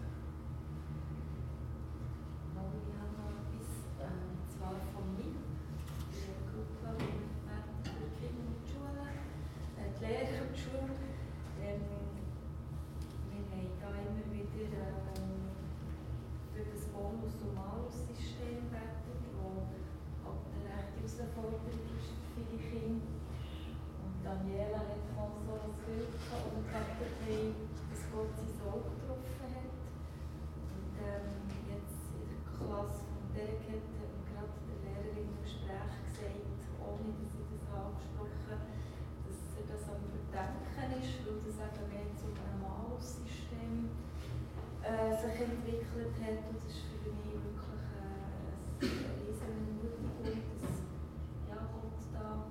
Aber wir haben noch etwas, äh, zwar von mir, in der Gruppe für Kinder und Schulen, äh, die Lehrer und Schulen. Ähm, wir haben da immer wieder ähm, für das Bonus- und Malus-System gebeten, das eine rechte Herausforderung ist für viele Kinder. Und Daniela hat mal so ein Bild gehabt und gebetet, dass Gott sein Auge getroffen hat. Und ähm, jetzt in der Klasse von Derek hat gerade der Lehrerin im Gespräch gesagt, ohne dass sie das angesprochen hat, dass er das am Verdenken ist, weil das eben mehr zu einem Malus-System äh, sich entwickelt hat. Und das ist für mich wirklich äh, eine riesige Ermutigung, dass ja, Gott da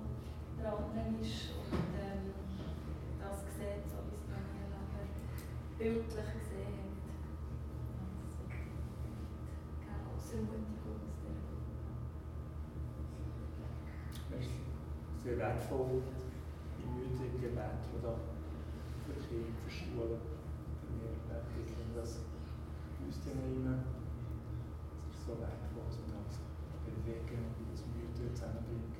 dran ist und ähm, das sieht, so wie es Daniel eben bildlich sehr wertvoll, die mühtigen Gebete, die da für Kinder, für Schulen, für mehr tätig sind. Das aus dem Reinen, das ist so wertvoll, so das Bewegen, wie das Müde zusammenbringt.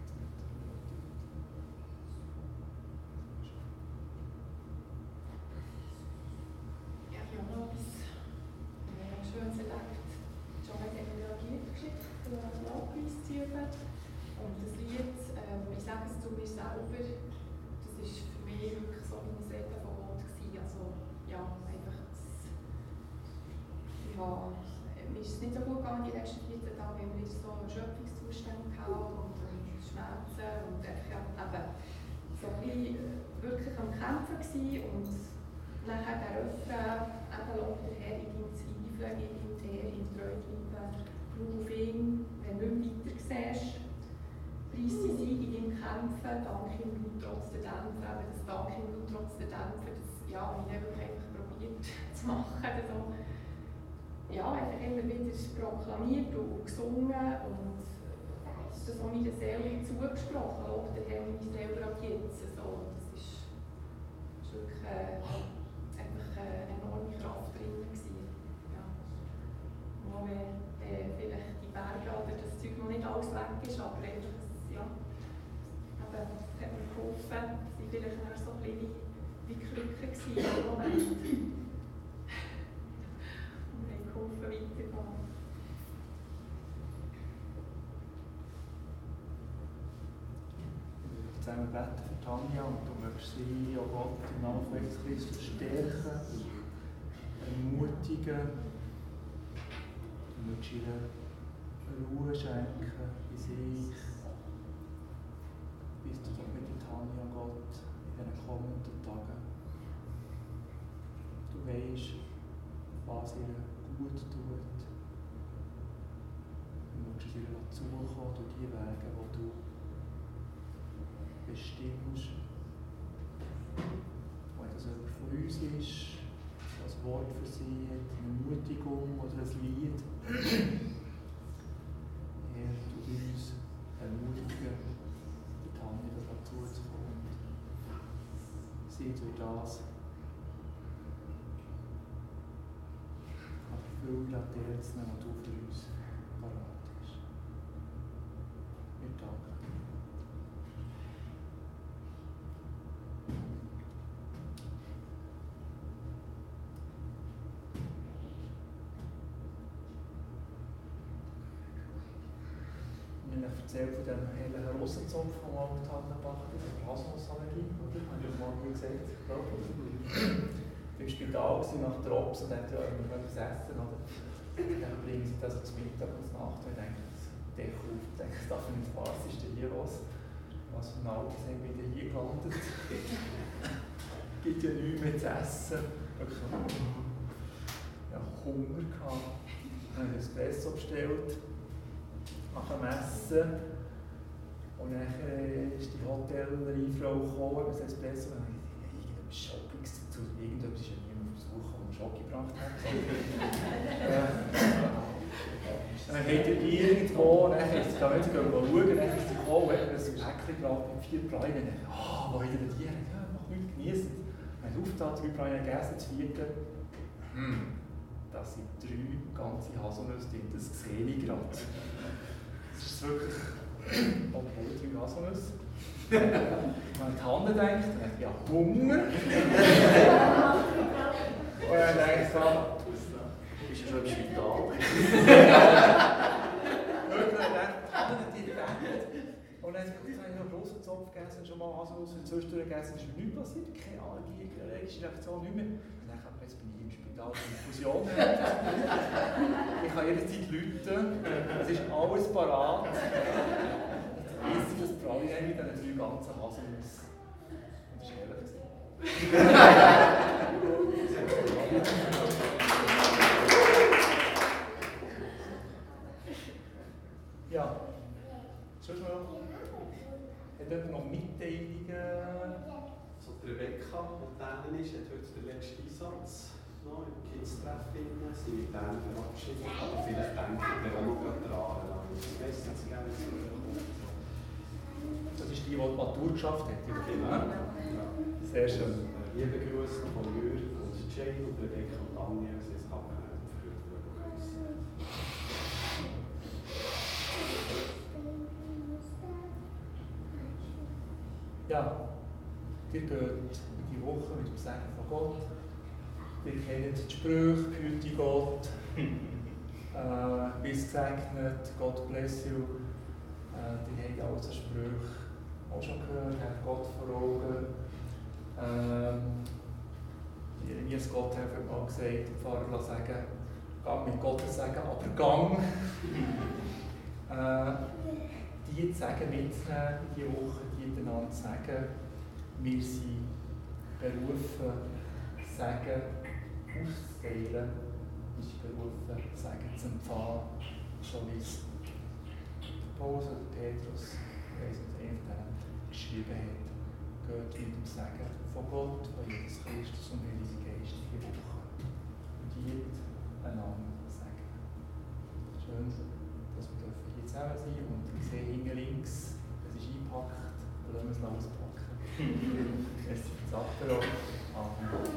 Ja, ich habe noch etwas äh, Schönes erlebt. John hat eben reagiert geschickt, für einen Lobpreis zu üben. Und das Lied, ähm, ich sage es zu mir selber, das ist für mich wirklich so wie ein Reden von Gott gewesen. Also, ja, einfach das, ich habe, mir ist es nicht so gut gegangen die letzten vierzehn Tage, weil wir so einen Erschöpfungszustand hatten und, und Schmerzen und einfach ja, eben so ein bisschen wirklich am Kämpfen gewesen. Und nachher der Refrain, eben lobt der Herr in deinem Zweifel, gib ihm die Ehre, ihm treu bleiben, schau auf ihn, wenn du nicht weiter siehst. Preis die Sieg in deinem Kämpfen, danke ihm Blut trotz der Dämpfe, eben das Danke ihm Blut trotz der Dämpfe, das ja, habe ich wirklich einfach probiert zu machen. Also, ja, einfach immer wieder proklamiert und gesungen und das auch meiner Seele zugesprochen, lobt der Herr meine Seele ab jetzt. So, das ist, ist wirklich äh, einfach eine enorme Kraft drin gewesen. Ja. Auch wenn äh, vielleicht die Berge oder das Zeug noch nicht alles weg ist, aber einfach, ja, aber es hat mir geholfen, sie vielleicht noch so ein bisschen wie Krücken gewesen im Moment. Und haben geholfen, weiterzugehen. Zusammen beten für Tanja und du möchtest sie, oh Gott, im Namen von Jesus Christus stärken, ermutigen. Du möchtest ihr Ruhe schenken in sich. Bist du doch mit der Tanja, Gott, in den kommenden Tagen. Du weisst, was ihr gut tut. Du möchtest ihr zukommen durch die Wege, die du bestimmst. Wenn das jemand von uns ist, das Wort für sie hat, eine Ermutigung oder ein Lied, Herr, du uns ermutigen, der Tanja dazu zu kommen. Sie durch das erfüllen an die Herzen, die du für uns parat hast. Wir danken. Erzählt von dem hellen Rosenzopf vom Alten Tannenbach, der Hasnusallergie, oder? Habe ich mal hier gesagt, glaube ich. Ich war im Spital nach der O P S und hat ja immer etwas essen, oder? Dann bringen sie das zum Mittag und zur Nacht und ich denke, das Deckel auf, ich denke, das darf nicht wahr, was ist denn hier los? Was für ein Auto sind wir denn hier gelandet? Es gibt ja nichts mehr zu essen. Wirklich, ja, Hunger gehabt. Dann habe ich ein Espresso bestellt. Nach dem Essen. Und dann ist die Hotellerie-Frau gekommen, ein Espresso, und ich habe irgendetwas Schockiges dazu. Irgendetwas ist ja niemand auf Besuch, der Schock gebracht hat. Dann geht er irgendwo, dann ist sie da nicht schauen, dann ist sie gekommen und hat mir ein Päckchen gebracht mit vier Pralinen. Und dann, ah, wo hat er die? Ja, mach nichts, genießen. Dann habe ich aufgetan, drei Pralinen gegessen, das vierte. Hm, das sind drei ganze Haselnüsse drin, das sehe ich gerade. Das ist wirklich, obwohl drei Haselnüsse. Wenn man an die Hand denkt, dann denkt ja Hunger. Und dann denke ich so, du bist ja schon im Spital. Wirklich, dann denke ich, die Hand die Welt. Und dann habe ich noch einen grossen Zopf gegessen, schon mal Haselnuss und zwischendurch gegessen, es ist mir nichts passiert, keine Allergie, keine allergische Reaktion, nichts mehr. Und dann dachte ich, jetzt bin ich im Spital, Infusion. Ich kann jederzeit rufen, es ist alles parat. Jetzt ist das Pralinen mit diesen drei ganzen Haselnüsse. Und das war herrlich. Ja, sonst noch? Hat jemand noch Mitteilungen? So, die Rebecca, die denen ist, hat heute den letzten Einsatz noch im Kids-Treff. Sie wird dann verabschiedet, aber vielleicht denkt ihr auch noch dran, dann ist es besser zu geben, wenn sie kommt. Das ist die, die die Matur geschafft hat. Genau. Ja. Sehr schön. Äh, Liebe Grüße von Jürg und Jane und Rebecca und Daniel, sie sind abgenommen für die Grüße. Ja, ihr geht die Woche mit dem Segen von Gott. Ihr kennt die Sprüche, behüte Gott, äh, bist gesegnet, God bless you. Äh, die habt alle so Sprüche auch schon gehört, habt Gott vor Augen. Ähm, Jeremias Gott hat mal gesagt, dem Pfarrer sagen, gang mit Gottes Segen, aber gang. äh, die sagen mitnehmen in diese Woche, die miteinander sagen, wir sind berufen, Segen auszuteilen, wir sind berufen, Segen zu empfangen, schon wie es Paulus oder Petrus, ich weiss nicht, einer von denen geschrieben hat, geht mit dem Segen von Gott, von Jesus Christus und Heilige Geist in die Woche. Und die einander segnen. Schön, dass wir hier zusammen sein dürfen. Und ich sehe hinten links, es ist eingepackt, lassen wir es auspacken. Es ist das Apero. Amen.